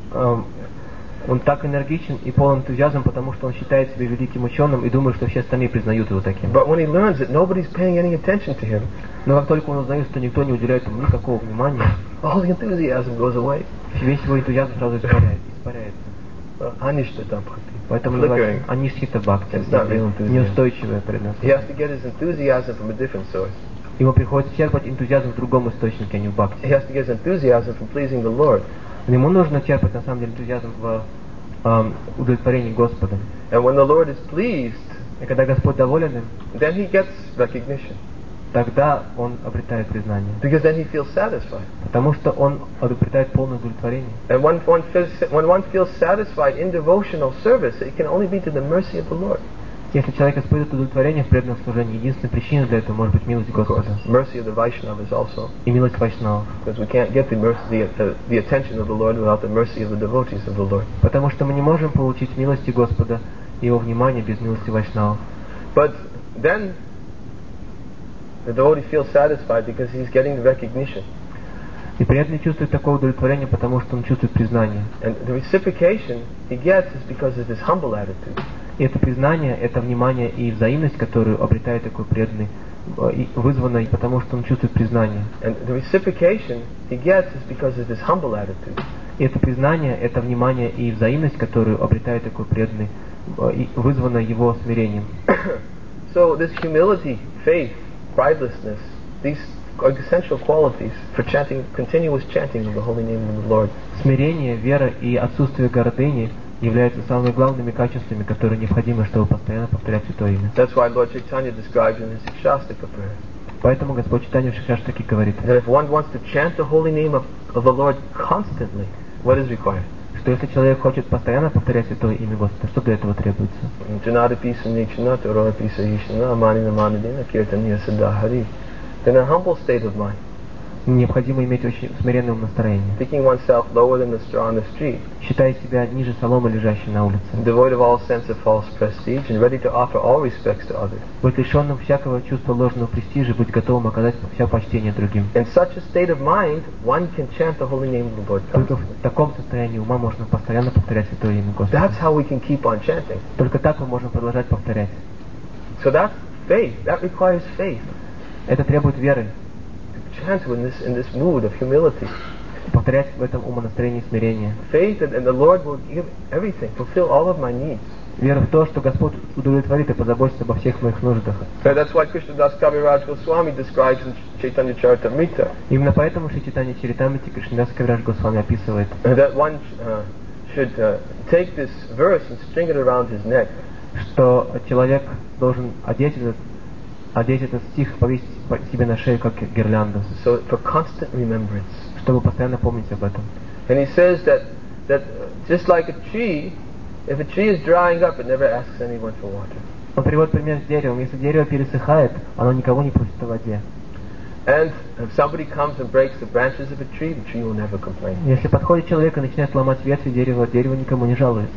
так энергичен и полон энтузиазма, потому что он считает себя великим ученым и думает, что все остальные признают его таким. But when he learns that nobody's paying any attention to him, Но как только он узнает, что никто не уделяет ему никакого внимания, all the enthusiasm goes away. весь его энтузиазм сразу испаряется. Anishtata Bhakti. Поэтому Flickering. называется Аништита Бхакти, It's not real enthusiasm. неустойчивое преданное. He has to get his enthusiasm from a different source. Ему приходится черпать энтузиазм в другом источнике, а не в Бхакти. He has to get his enthusiasm from pleasing the Lord. Ему нужно черпать на самом деле энтузиазм в удовлетворении Господом. And when the Lord is pleased, И когда Господь доволен им, then he gets recognition. тогда он обретает признание. Because then he feels satisfied. Потому что он обретает полное удовлетворение. And when one feels satisfied in devotional service, it can only be to the mercy of the Lord. Если человек испытывает удовлетворение в преданном служении, единственная причина для этого может быть милость Of course, Господа mercy of the Vaishnavas also. и милость Вайшнавов. Because we can't get the attention of the Lord without the mercy of the devotees of the Lord. Потому что мы не можем получить милости Господа и Его внимание без милости Вайшнавов. But then the devotee feels satisfied because he's getting the recognition. И преданный чувствует такое удовлетворение, потому что он чувствует признание. And the reciprocation he gets is because of his humble attitude. И это признание, это внимание и взаимность, которую обретает такой преданный, вызвано потому, что он чувствует признание. And the reciprocation he gets is because of his humble attitude. И это признание, это внимание и взаимность, которую обретает такой преданный, вызвано его смирением. So this humility, faith, pridelessness, these are essential qualities for continuous chanting of the holy name of the Lord. Смирение, вера и отсутствие гордыни являются самыми главными качествами, которые необходимы, чтобы постоянно повторять Святое Имя. That's why Lord Chaitanya describes in his Shastika prayer Поэтому Господь Чайтанья в Шикшаштаке говорит, that if one wants to chant the holy name of the Lord constantly, what is required? что если человек хочет постоянно повторять Святое Имя Господа, что для этого требуется? In a humble state of mind, Необходимо иметь очень смиренное настроение, thinking oneself lower than the straw on the street, считая себя ниже соломы, лежащей на улице, devoid of all sense of false prestige, and ready to offer all respects to others. быть лишенным всякого чувства ложного престижа, быть готовым оказать все почтение другим. In such a state of mind, one can chant the holy name of the Lord Только constantly. в таком состоянии ума можно постоянно повторять Святое Имя Господа. That's how we can keep on chanting. Только так мы можем продолжать повторять. So that's faith. That requires faith. Это требует веры. Chant in this mood of humility. Повторять в этом умонастроении смирения. Faith and the Lord will give everything, fulfill all of my needs. Вера в то, что Господь удовлетворит и позаботится обо всех моих нуждах. So that's why Krishnadas Kaviraj Goswami describes in Chaitanya Charitamrita Именно поэтому в Чайтанья Чаритамрите Кришнадас Кавирадж Госвами описывает, that one should take this verse and string it around his neck. что человек должен одеть этот стих, повесить себе на шею, как гирлянду, So for constant remembrance. чтобы постоянно помнить об этом. And he says that just like a tree, if a tree is drying up, it never asks anyone for water. Он приводит пример с деревом. Если дерево пересыхает, оно никого не просит о воде. And if somebody comes and breaks the branches of a tree will never complain. Если подходит человек и начинает ломать ветви дерева, дерево никому не жалуется.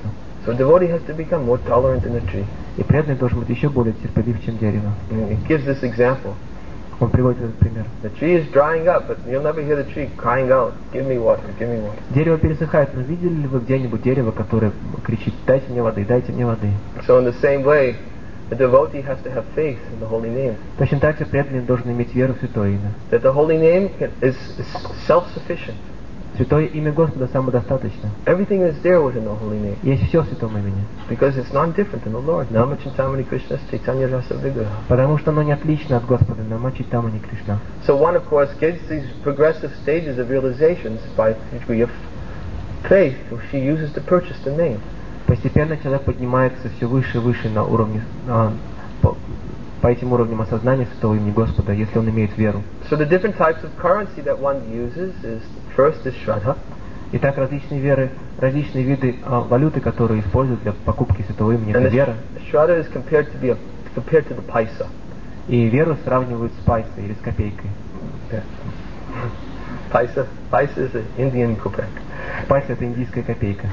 So a devotee has to become more tolerant than a tree. И преданный должен быть еще более терпелив, чем дерево. And he gives this example. Он приводит этот пример. The tree is drying up, but you'll never hear the tree crying out, "Give me water, give me water." Дерево пересыхает, но видели ли вы где-нибудь дерево, которое кричит: дайте мне воды, дайте мне воды? So in the same way, the devotee has to have faith in the holy name. Точно так же преданный должен иметь веру в Святое Имя. That the holy name is self-sufficient. Святое Имя Господа самодостаточно. Everything is there within the holy name. Есть все в Святом Имени. Because it's not different than the Lord. Nama Chintamani Krishna Chaitanya Rasa Vigraha. Потому что оно не отлично от Господа, Нама Чайтамани Кришна. So one, of course, gets these progressive stages of realizations by the degree of faith which she uses to purchase the name. Постепенно человек поднимается все выше и выше на уровне, по этим уровням осознания Святого Имени Господа, если он имеет веру. So the different types of currency that one uses is, first is Shraddha. Итак, различные виды валюты, которые используют для покупки Святого Имени, это And вера. Shraddha is compared to the paisa. И веру сравнивают с пайсой или с копейкой. Yeah. Paisa is an Indian kopek. Пайса — это индийская копейка.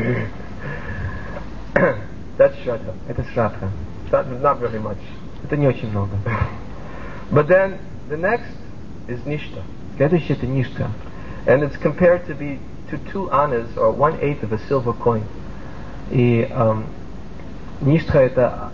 That's Shraddha. Это шрадха. Not very much. Это не очень много. But then the next is Nishta. Следующее — это ништха. And it's compared to 2 annas or 1/8 of a silver coin. И ништха — это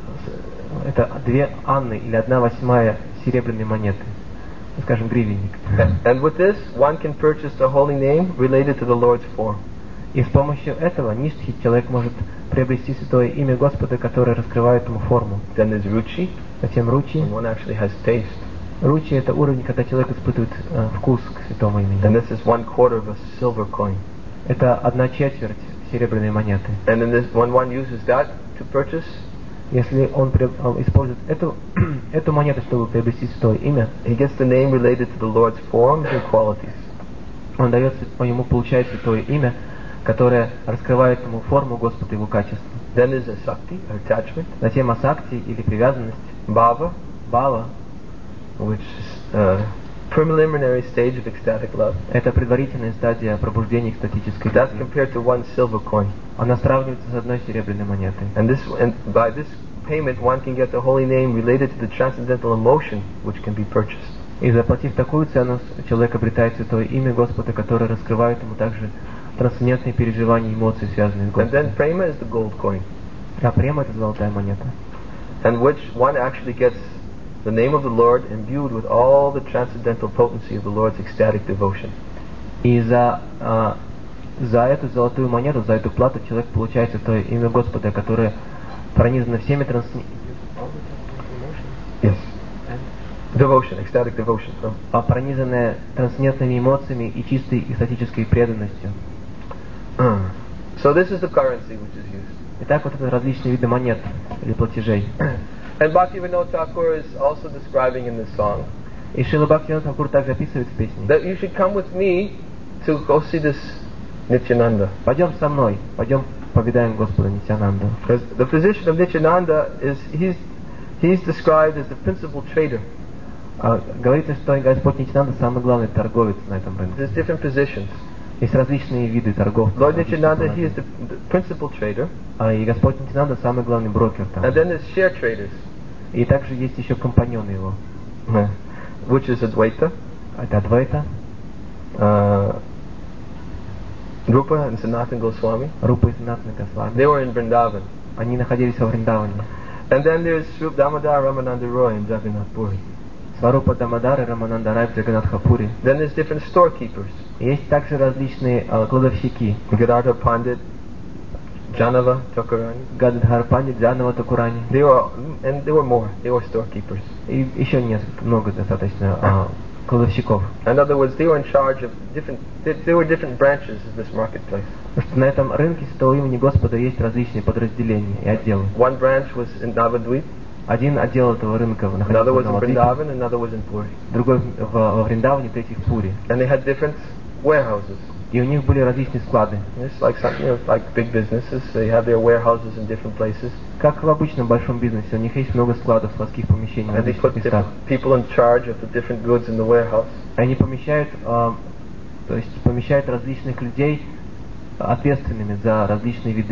2 анны или 1/8 серебряной монеты. Скажем, гривенник. And with this, one can purchase the holy name related to the Lord's form. И с помощью этого ништхи человек может приобрести Святое Имя Господа, которое раскрывает ему форму. Then there's Ruchi, Затем ручи. and one actually has taste. Ручи — это уровень, когда человек испытывает вкус к Святому Имени. And this is 1/4 of a silver coin. Это 1/4 серебряной монеты. And then when one uses that to purchase, Если он использует эту монету, чтобы приобрести Святое Имя, he gets the name related to the Lord's forms and qualities. он ему получает Святое Имя, которое раскрывает ему форму Господа и его качества. Then there's a Sakti, attachment, Затем асакти или привязанность, Bhava, бхава which is preliminary stage of ecstatic love. Это предварительная стадия пробуждения экстатической That's любви. compared to 1 silver coin. Она сравнивается с 1 серебряной монетой. And by this payment, one can get the holy name related to the transcendental emotion which can be purchased. И заплатив такую цену, человек обретает Святое Имя Господа, которое раскрывает ему также трансцендентные переживания и эмоции, связанные с And then Господом. prema is the gold coin, А према — это золотая монета. and which one actually gets the name of the Lord imbued with all the transcendental potency of the Lord's ecstatic devotion. И за эту золотую монету, за эту плату человек получает Святое Имя Господа, которое пронизано всеми Yes. Devotion, ecstatic devotion. No? пронизанное трансцендентными эмоциями и чистой эстетической преданностью. So this is the currency which is used. Итак, вот это различные виды монет или платежей. And Bhaktivinoda Thakur is also describing in this song И Шрила Бхактивинода Тхакур также описывает в песне: that you should come with me to go see this Nityananda. пойдем со мной, пойдем повидаем Господа Нитьянанду. Because the position of Nityananda is he's described as the principal trader. Говорится, что Господь Нитьянанда самый главный торговец на этом рынке. There's different positions. Есть различные виды торгов. Lord Nityananda, he is the principal trader. И Господь Нитьянанда самый главный брокер там. And then there's share traders, И также есть еще компаньоны его. which is Advaita, Это Адвайта, Rupa and Sanatana Goswami. Рупа и Санатана Госвами. They were in Vrindavan. Они находились во Вриндаване. And then there's Swarup Damodar Ramananda Roy in Jagannath Puri. Сварупа Дамодар и Рамананда Рай в Джаганатхапуре. Then there's different storekeepers. Есть также различные кладовщики. Gadadhar Pandit, Janava Thakurani. Гададхар Пандит, Джанава Такурани. There were more. They were storekeepers. И еще много достаточно кладовщиков. In other words, they were in charge of there were different branches of this marketplace. Потому что на этом рынке Святого Имени Господа есть различные подразделения и отделы. One branch was in Navadvip, Один отдел этого рынка находился another в was in Навадвипе, Vrindavan, another was in Puri. другой во Вриндаване, третий в Пури. And they had different warehouses. И у них были различные склады. It's like something like big businesses. They have their warehouses in different places, Как в обычном большом бизнесе, у них есть много складов, складских помещений в and they различных put местах. different people in charge of the different goods in the warehouse. Они помещают различных людей ответственными за различные виды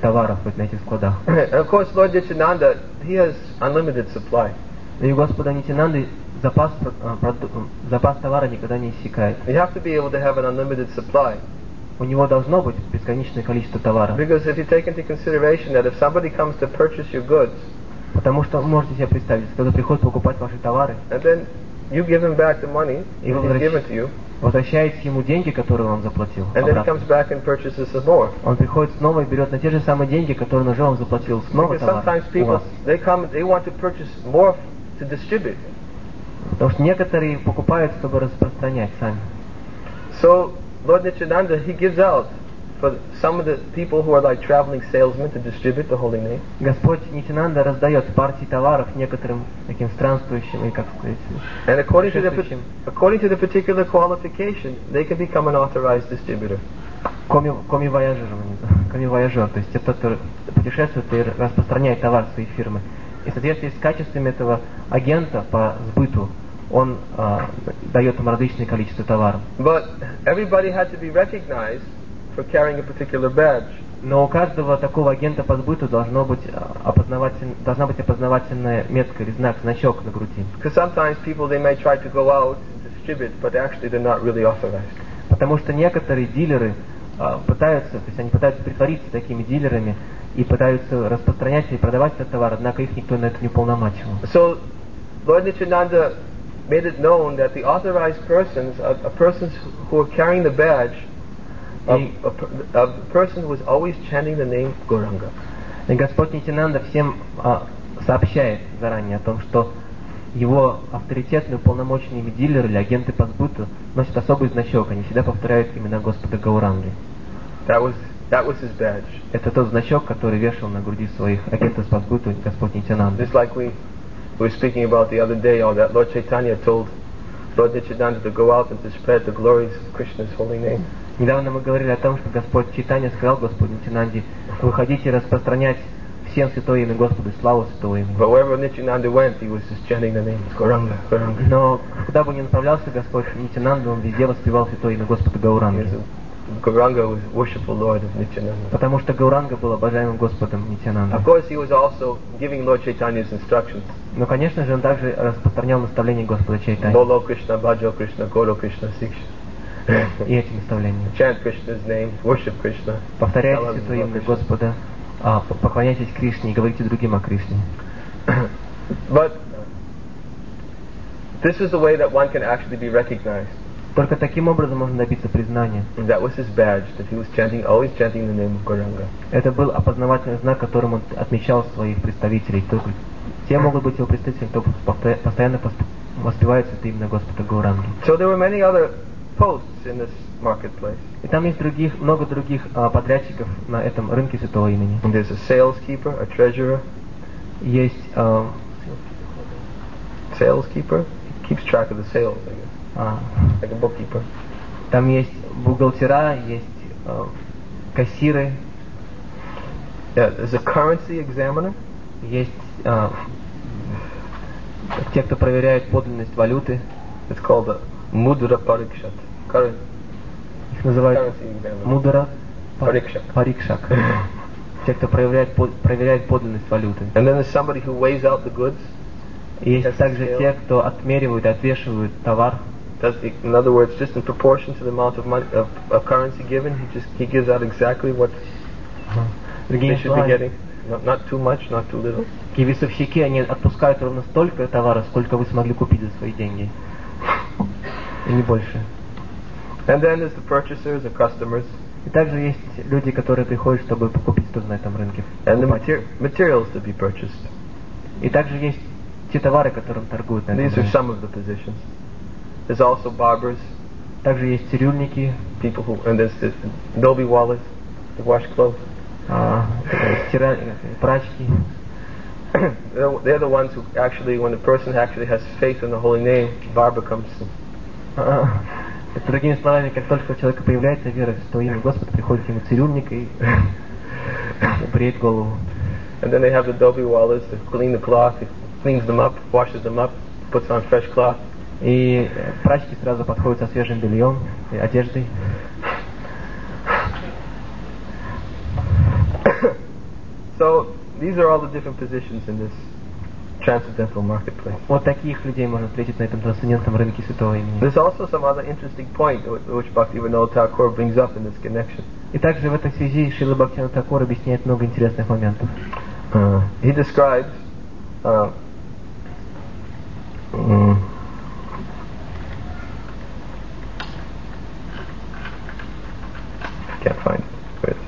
товаров на этих складах. And of course, Lord Nityananda, he has unlimited supply. И у Господа Нитянанды запас товара никогда не иссякает. You have to be able to have an unlimited supply. У него должно быть бесконечное количество товара. Because if you take into consideration that if somebody comes to purchase your goods, Потому что можете себе представить, когда приходит покупать ваши товары, and then you give him back the money И that вы he's given to you, возвращаете ему деньги, которые он вам заплатил, and then he обратно. comes back and purchases some more. Он приходит снова и берет на те же самые деньги, которые он уже вам заплатил, снова Because товар sometimes у people, вас. they come, they want to purchase more to distribute. Потому что некоторые покупают, чтобы распространять сами. So Lord Nityananda, he gives out for some of the people who are like traveling salesmen to distribute the holy name. Господь Нитянанда раздает партии товаров некоторым таким странствующим и, как сказать, And according to путешествующим the particular qualification, they can become an authorized distributor. коми-вояжер, то есть те, кто путешествует и распространяет товар своей фирмы. И в соответствии с качествами этого агента по сбыту, он дает им различное количество товаров. But everybody had to be recognized for carrying a particular badge. Но у каждого такого агента по сбыту должна быть опознавательная метка или знак, значок на груди. Because sometimes people, they may try to go out and distribute, but actually they're not really authorized. Потому что некоторые дилеры пытаются притвориться такими дилерами и пытаются распространять и продавать этот товар, однако их никто на это не уполномачивал. So Lord Nityananda made it known that the authorized persons are persons who are carrying the badge of a person who is always chanting the name Gauranga. И Господь Нитянанда всем сообщает заранее о том, что его авторитетные уполномоченные дилеры или агенты по сбыту носят особый значок, они всегда повторяют имена Господа Гауранги. That was his badge. Это тот значок, который вешал на груди своих агентов по сбыту Господь Нитянанда. Just like we were speaking about the other day, that Lord Chaitanya told Lord Nityananda to go out and to spread the glories of Krishna's holy name. Недавно мы говорили о том, что Господь Чайтанья сказал Господу Нитянанде: выходите распространять всем святое имя Господа, славу святого имени. But wherever Nityananda went, he was just chanting the name Gauranga, Gauranga. Но куда бы ни направлялся Господь Нитянанда, он везде воспевал святое имя Господа Гауранги. Gauranga was worshipful Lord of Nityananda. Потому что Гауранга был обожаемым Господом Нитянанда. Of course, he was also giving Lord Chaitanya's instructions. Но, конечно же, он также распространял наставления Господа Чайтаньи. Bolo Krishna, Bhajo Krishna, Goro Krishna, Siksha. И эти наставления. Chant Krishna's name, worship Krishna. Повторяйте святое имя Господа, поклоняйтесь Кришне и говорите другим о Кришне. But this is the way that one can actually be recognized. Только таким образом можно добиться признания. And that was his badge, that he was always chanting the name of Gauranga. Это был опознавательный знак, которым он отмечал своих представителей. Только те могут быть его представителями, кто постоянно воспевает святое имя Господа Гауранги. So there were many other posts in this marketplace. И там есть много других подрядчиков на этом рынке святого имени. And there's a saleskeeper, a treasurer. Есть Saleskeeper keeps track of the sales, I guess. Like a bookkeeper. Там есть бухгалтера, есть кассиры. Yeah, there's a currency examiner. Есть те, кто проверяет подлинность валюты. It's called a mudra parikshat. Их называют Currency examiner. мудра Парикшак. парикшак. Те, кто проверяет подлинность валюты. And then there's somebody who weighs out the goods. И есть также те, кто отмеривают и отвешивают товар. In other words, just in proportion to the amount of money of currency given, he gives out exactly what they should be getting. Not too much, not too little. И весовщики, они отпускают ровно столько товара, сколько вы смогли купить за свои деньги. И не больше. And then there's the purchasers, the customers. И также есть люди, которые приходят, чтобы купить что-то на этом рынке. And the materials to be purchased. И также есть те товары, которым торгуют на этом These are рынке. some of the positions. There's also barbers. Также есть цирюльники. And there's the Dolby wallets, to wash clothes. Прачки. They're the ones who actually, when the person actually has faith in the holy name, barber comes. Другими словами, как только у человека появляется вера в святое имя Господа, приходит к нему цирюльник и бреет голову. And then they have the Dolby wallets to clean the cloth. He cleans them up, washes them up, puts on fresh cloth. И прачки сразу подходят со свежим бельем и одеждой. So these are all the different positions in this transcendental marketplace. Вот таких людей можно встретить на этом трансцендентном рынке Святого Имени. There's also some other interesting point which Bhaktivinoda Thakur brings up in this connection. И также в этой связи Шрила Бхактивинода Тхакур объясняет много интересных моментов. He describes can't find it. Where is it?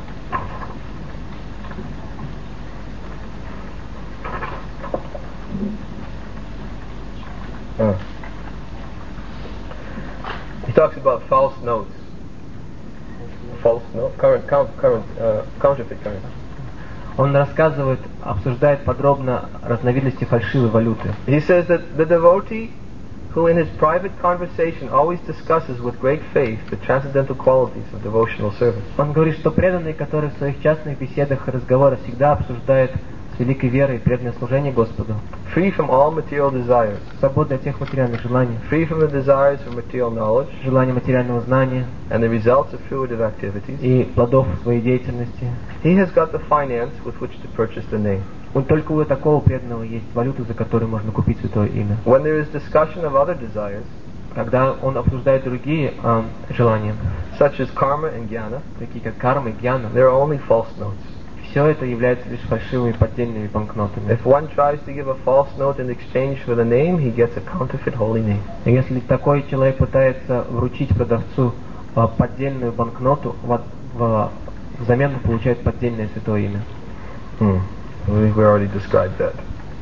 He talks about false notes. False note, counterfeit currency. Он рассказывает, обсуждает подробно разновидности фальшивой валюты. He says that the devotee who in his private conversation always discusses with great faith the transcendental qualities of devotional service. Он говорит, что преданный, который в своих частных беседах и разговорах всегда обсуждает с великой верой преданное служение Господу, Free from all material desires, свободный от всех материальных желаний, free from the desires for material knowledge желания материального знания and the results of fruitive activities, и плодов своей деятельности. he has got the finance with which to purchase the name. Только у такого преданного есть валюта, за которую можно купить Святое Имя. When there is discussion of other desires, Когда он обсуждает другие желания, such as karma and jnana, такие как карма и гьяна, there are only false notes. все это является лишь фальшивыми поддельными банкнотами. If one tries to give a false note in exchange for the name, he gets a counterfeit holy name. И если такой человек пытается вручить продавцу поддельную банкноту, взамен он получает поддельное Святое Имя. We already described that.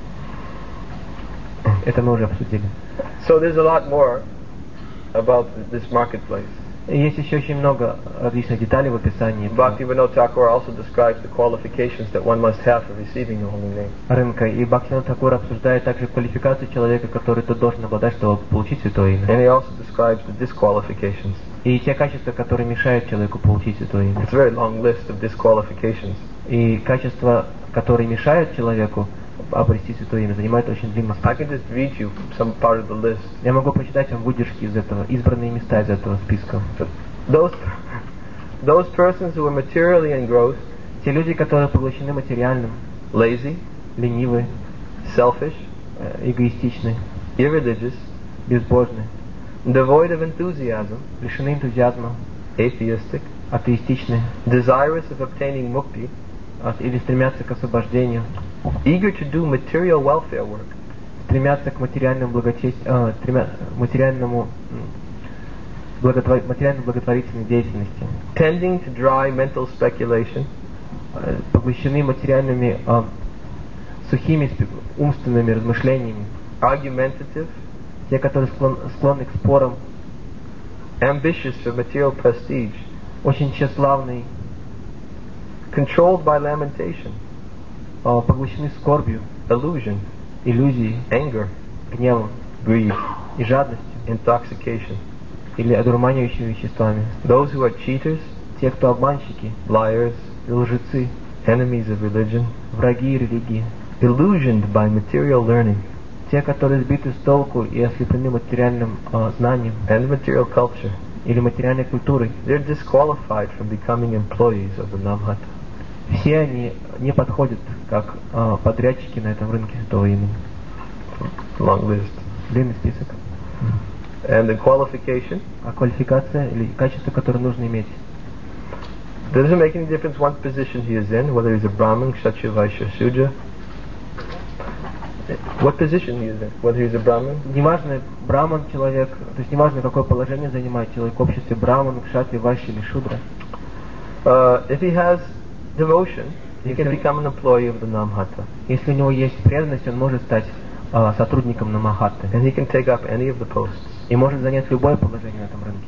Это мы уже обсудили. So there's a lot more about this marketplace. И есть еще очень много различных деталей в описании Bhaktivinoda Thakur also describes the qualifications that one must have for receiving the holy name. рынка. И Бхактивинода Тхакур обсуждает также квалификацию человека, который тот должен обладать, чтобы получить Святое Имя. And he also describes the disqualifications. И те качества, которые мешают человеку получить Святое Имя. It's a very long list of disqualifications. И качества, которые мешают человеку обрести Святое Имя, занимает очень длинный I список. can just read you some part of the list. Я могу прочитать вам выдержки из этого, избранные места из этого списка. Those persons who are materially engrossed, Те люди, которые поглощены материальным, lazy, ленивы, selfish, эгоистичны, irreligious, безбожны, devoid of enthusiasm, лишены энтузиазма, atheistic, атеистичны, desirous of obtaining mukti, или стремятся к освобождению, eager to do material welfare work, стремятся к материальному материально-благотворительной деятельности, tending to dry mental speculation, поглощены материальными сухими умственными размышлениями, argumentative, те, которые склонны к спорам, ambitious for material prestige, очень тщеславные, controlled by lamentation, поглощены скорбью, illusion, иллюзией, anger, гневом greed, и жадностью, intoxication. или одурманивающими веществами. Those who are cheaters, Те, кто обманщики, liars, лжецы, enemies of religion, враги религии, illusioned by material learning те, которые сбиты с толку и ослеплены материальным знанием and material culture, или материальной культурой, they're disqualified from becoming employees of the Namhata. все они не подходят как подрядчики на этом рынке Святого Имени. Long list. Длинный список. And the qualification, А квалификация или качество, которое нужно иметь, doesn't make any difference what position he is in, whether he's a Brahmin, Kshatriya, Vaishya, Shudra. What position he is in, whether he's a Brahmin, неважно, браман человек, то есть неважно, какое положение занимает человек в обществе, браман, кшатри, вайши или шудра. if he has devotion, he can become an employee of the Namhata. Если у него есть преданность, он может стать сотрудником Намахатты And he can take up any of the posts. и может занять любое положение на этом рынке.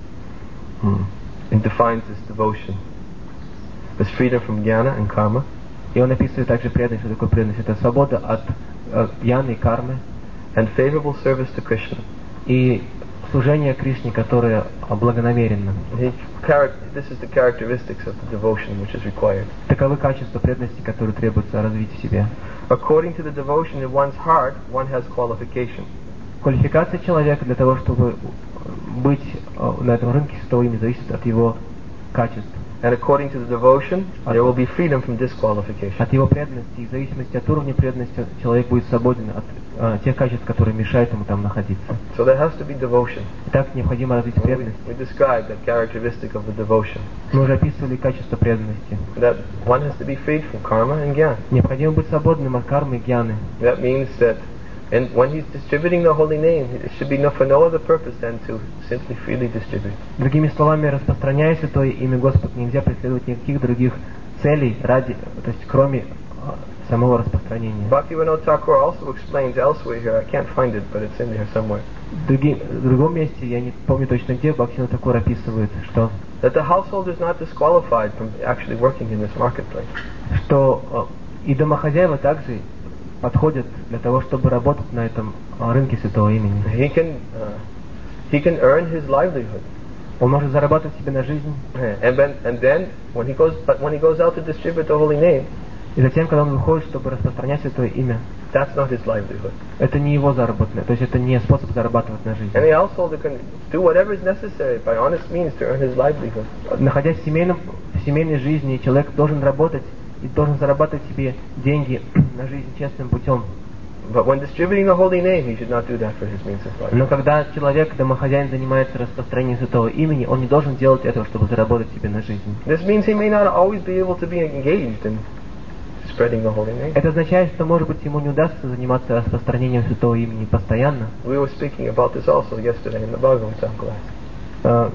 It defines his devotion as freedom from jnana and karma, И он описывает также преданность, что такое преданность. Это свобода от гьяны и кармы and favorable service to Krishna. и служение Кришне, которое благонамеренно. This is the characteristics of the devotion which is required. Таковы качества преданности, которые требуется развить в себе. According to the devotion in one's heart, one has qualification. Квалификация человека для того, чтобы быть на этом рынке Святого Имени, зависит от его качеств. And according to the devotion, there will be freedom from disqualification. От его преданности и в зависимости от уровня преданности человек будет свободен от тех качеств, которые мешают ему там находиться. So there has to be devotion. Итак, необходимо развить преданность. We described the characteristic of the devotion. Мы уже описывали качество преданности. That one has to be freed from karma and jnana. Необходимо быть свободным от кармы и гьяны. That means that and when he's distributing the holy name, it should be for no other purpose than to simply freely distribute. Другими словами, распространяя святое имя Господа, нельзя преследовать никаких других целей ради, то есть кроме самого распространения. Bhaktivinoda Thakur also explains elsewhere here. I can't find it, but it's in there somewhere. В другом месте, я не помню точно где, Бхактивинода Тхакур описывает, что that the householder is not disqualified from actually working in this marketplace. Что и домохозяева также подходят для того, чтобы работать на этом рынке святого имени. He can earn his livelihood. Он может зарабатывать себе на жизнь. And then when he goes out to distribute the holy name, и затем, когда он выходит, чтобы распространять святое имя, that's not his livelihood. Это не его заработное, то есть это не способ зарабатывать на жизнь. And the householder can do whatever is necessary by honest means to earn his livelihood. Находясь в семейной жизни, человек должен работать и должен зарабатывать себе деньги на жизнь честным путем. But when distributing the holy name, he should not do that for his means of life. Но когда человек, домохозяин, занимается распространением святого имени, он не должен делать этого, чтобы заработать себе на жизнь. This means he may not always be able to be engaged in spreading the holy name. Это означает, что, может быть, ему не удастся заниматься распространением святого имени постоянно. We were speaking about this also yesterday in the Bhagavatam class.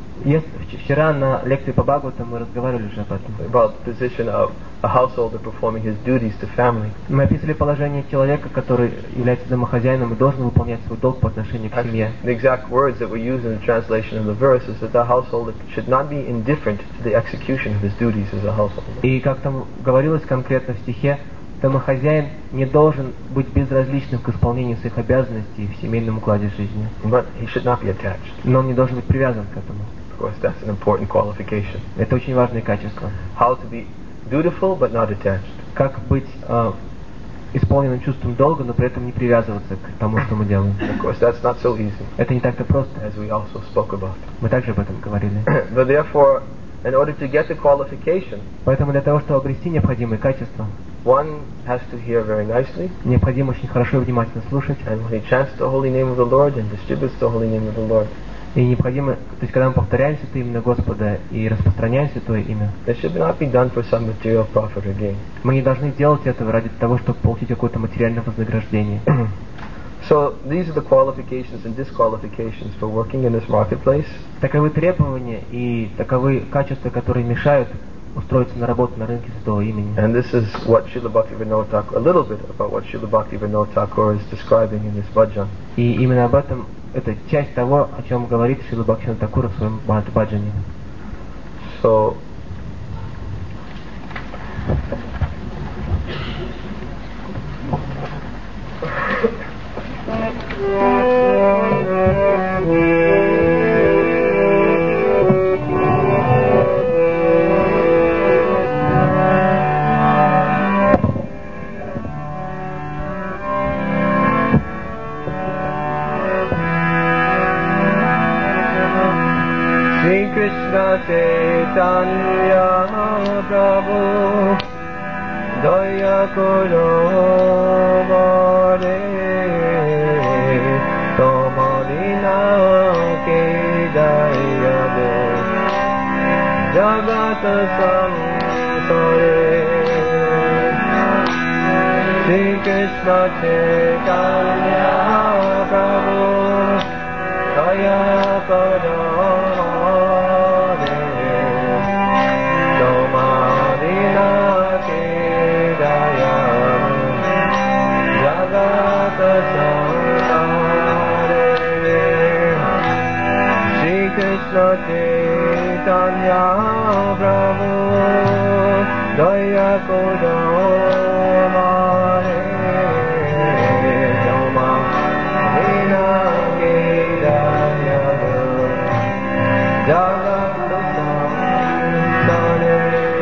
Вчера на лекции по Бхагаватам мы разговаривали уже об этом. About the position of a householder performing his duties to family. Мы описали положение человека, который является домохозяином и должен выполнять свой долг по отношению к семье. The exact words that we use in the translation of the verse is that the householder should not be indifferent to the execution of his duties as a householder. И как там говорилось конкретно в стихе, домохозяин не должен быть безразличным к исполнению своих обязанностей в семейном укладе жизни. But he should not be attached. Но он не должен быть привязан к этому. Of course, that's an important qualification. Это очень важное качество. How to be dutiful but not attached. Как быть исполненным чувством долга, но при этом не привязываться к тому, что мы делаем. Of course, that's not so easy. Это не так-то просто. As we also spoke about. Мы также об этом говорили. But therefore, in order to get the qualification, поэтому для того, чтобы обрести необходимые качества, one has to hear very nicely. Необходимо очень хорошо и внимательно слушать. And when he chants the holy name of the Lord and distributes the holy name of the Lord. И необходимо, то есть когда мы повторяем святое имя Господа и распространяем святое имя, This should not be done for some material profit or gain. Мы не должны делать этого ради того, чтобы получить какое-то материальное вознаграждение. So these are the qualifications and disqualifications for working in this marketplace. Таковы требования и таковы качества, которые мешают устроиться на работу на рынке святого имени. And this is what Srila Bhaktivinoda Thakur, a little bit about what Srila Bhaktivinoda Thakur is describing in his bhajan. И именно об этом, это часть того, о чем говорит Шрила Бхактивинода Тхакур в своем баджане. So Chaitanya Prabhu Daya Karo Mare Tomarina Ke Daya De Jagat Samsare Shri Krishna Chaitanya Prabhu Daya Karo Chaitanya Prabhu Daya Karo Mare Tomarina Ke Daya Jagat Samsare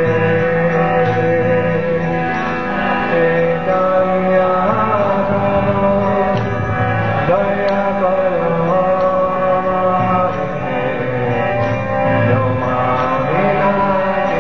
Chaitanya Prabhu Daya Karo Mare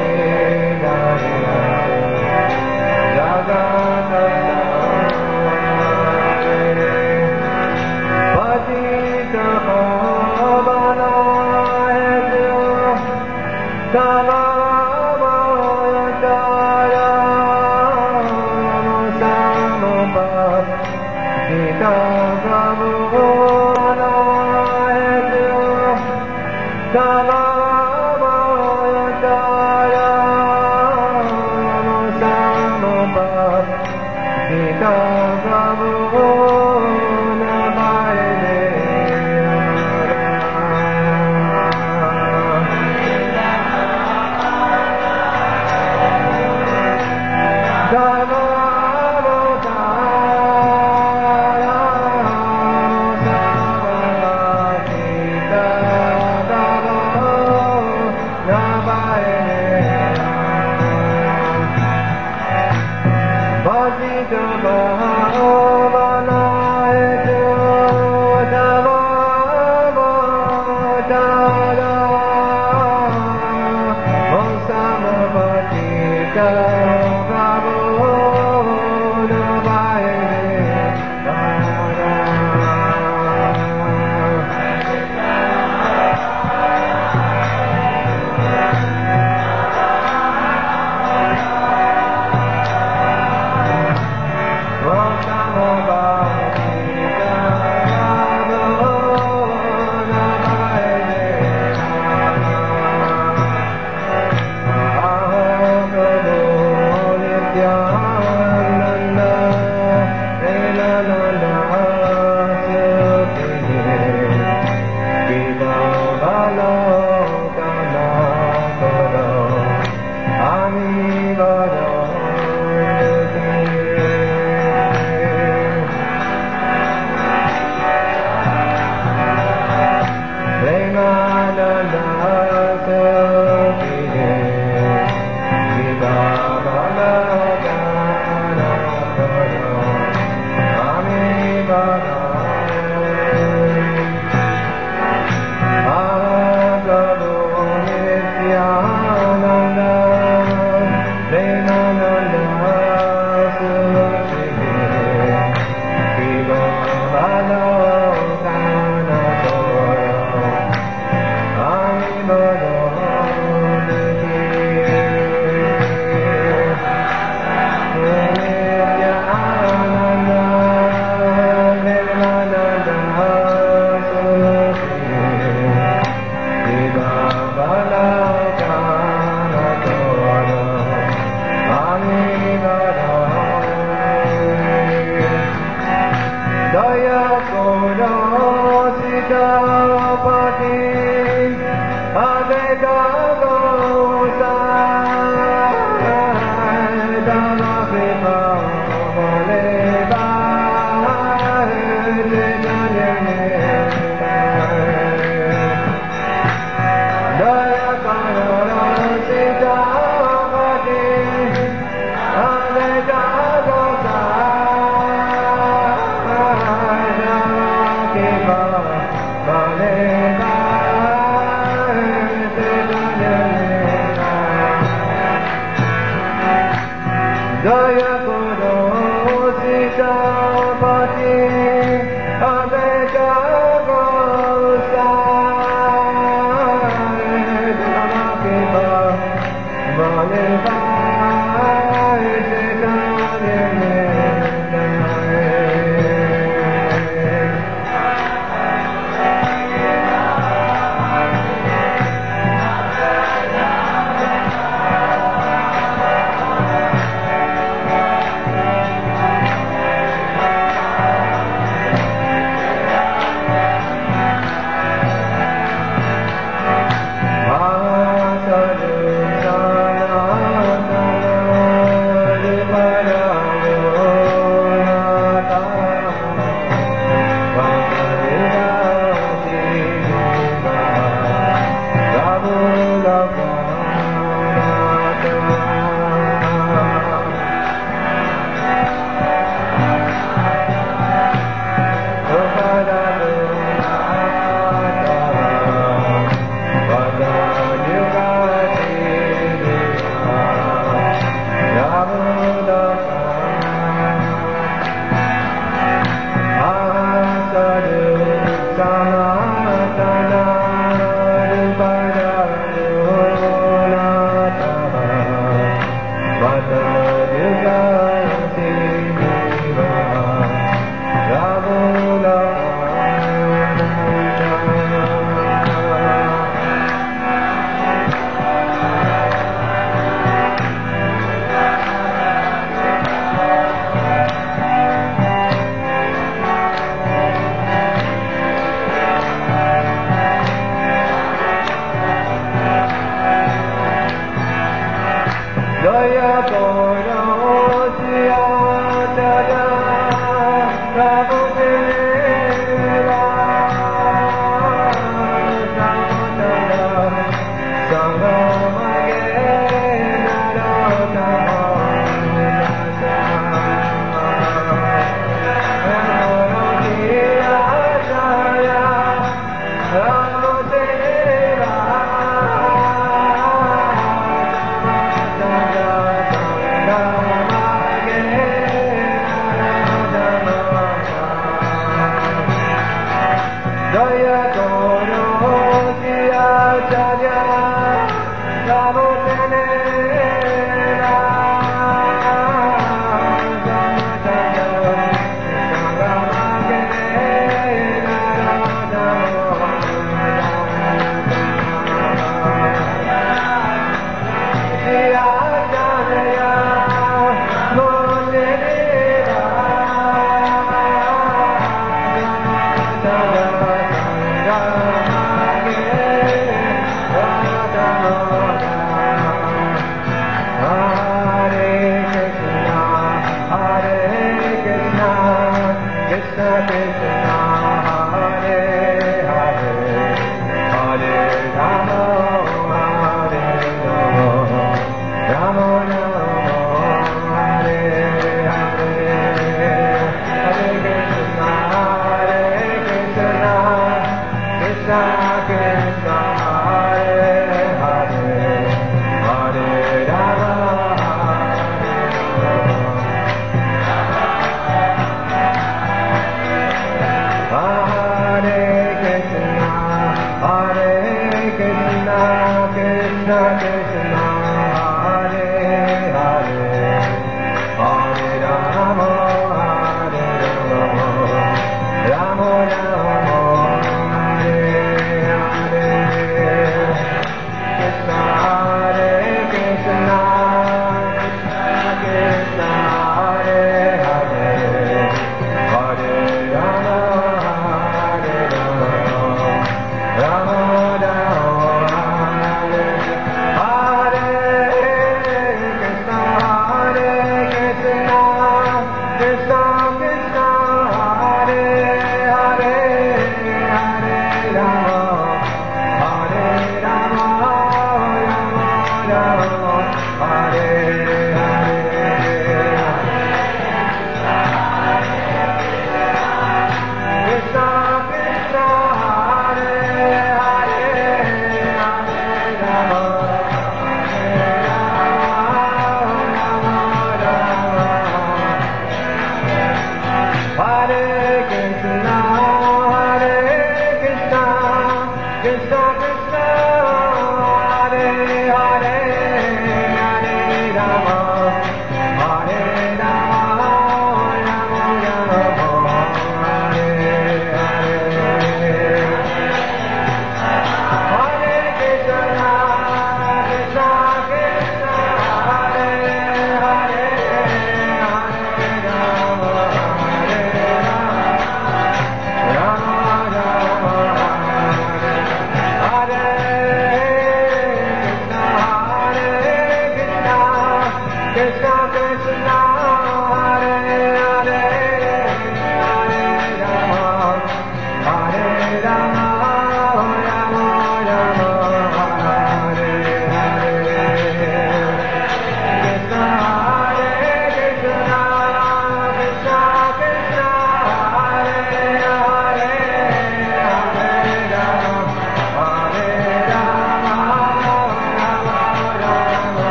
Krishna Krishna Hare Hare Hare Rama Hare Rama Rama Rama Hare Hare Krishna Hare Krishna Krishna Krishna Hare Hare Hare Rama Hare Rama Rama Rama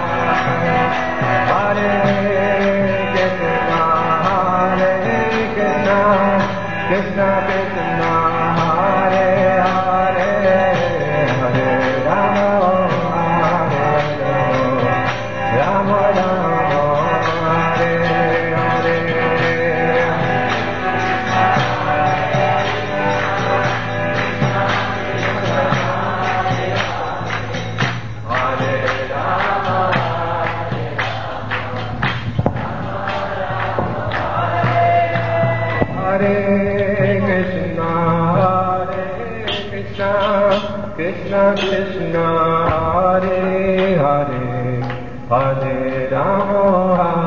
Hare Krishna Krishna Krishna Hare Hare Hare Rama Hare Rama Rama Hare Hare Hare Krishna Krishna Krishna Hare Hare Hare Rama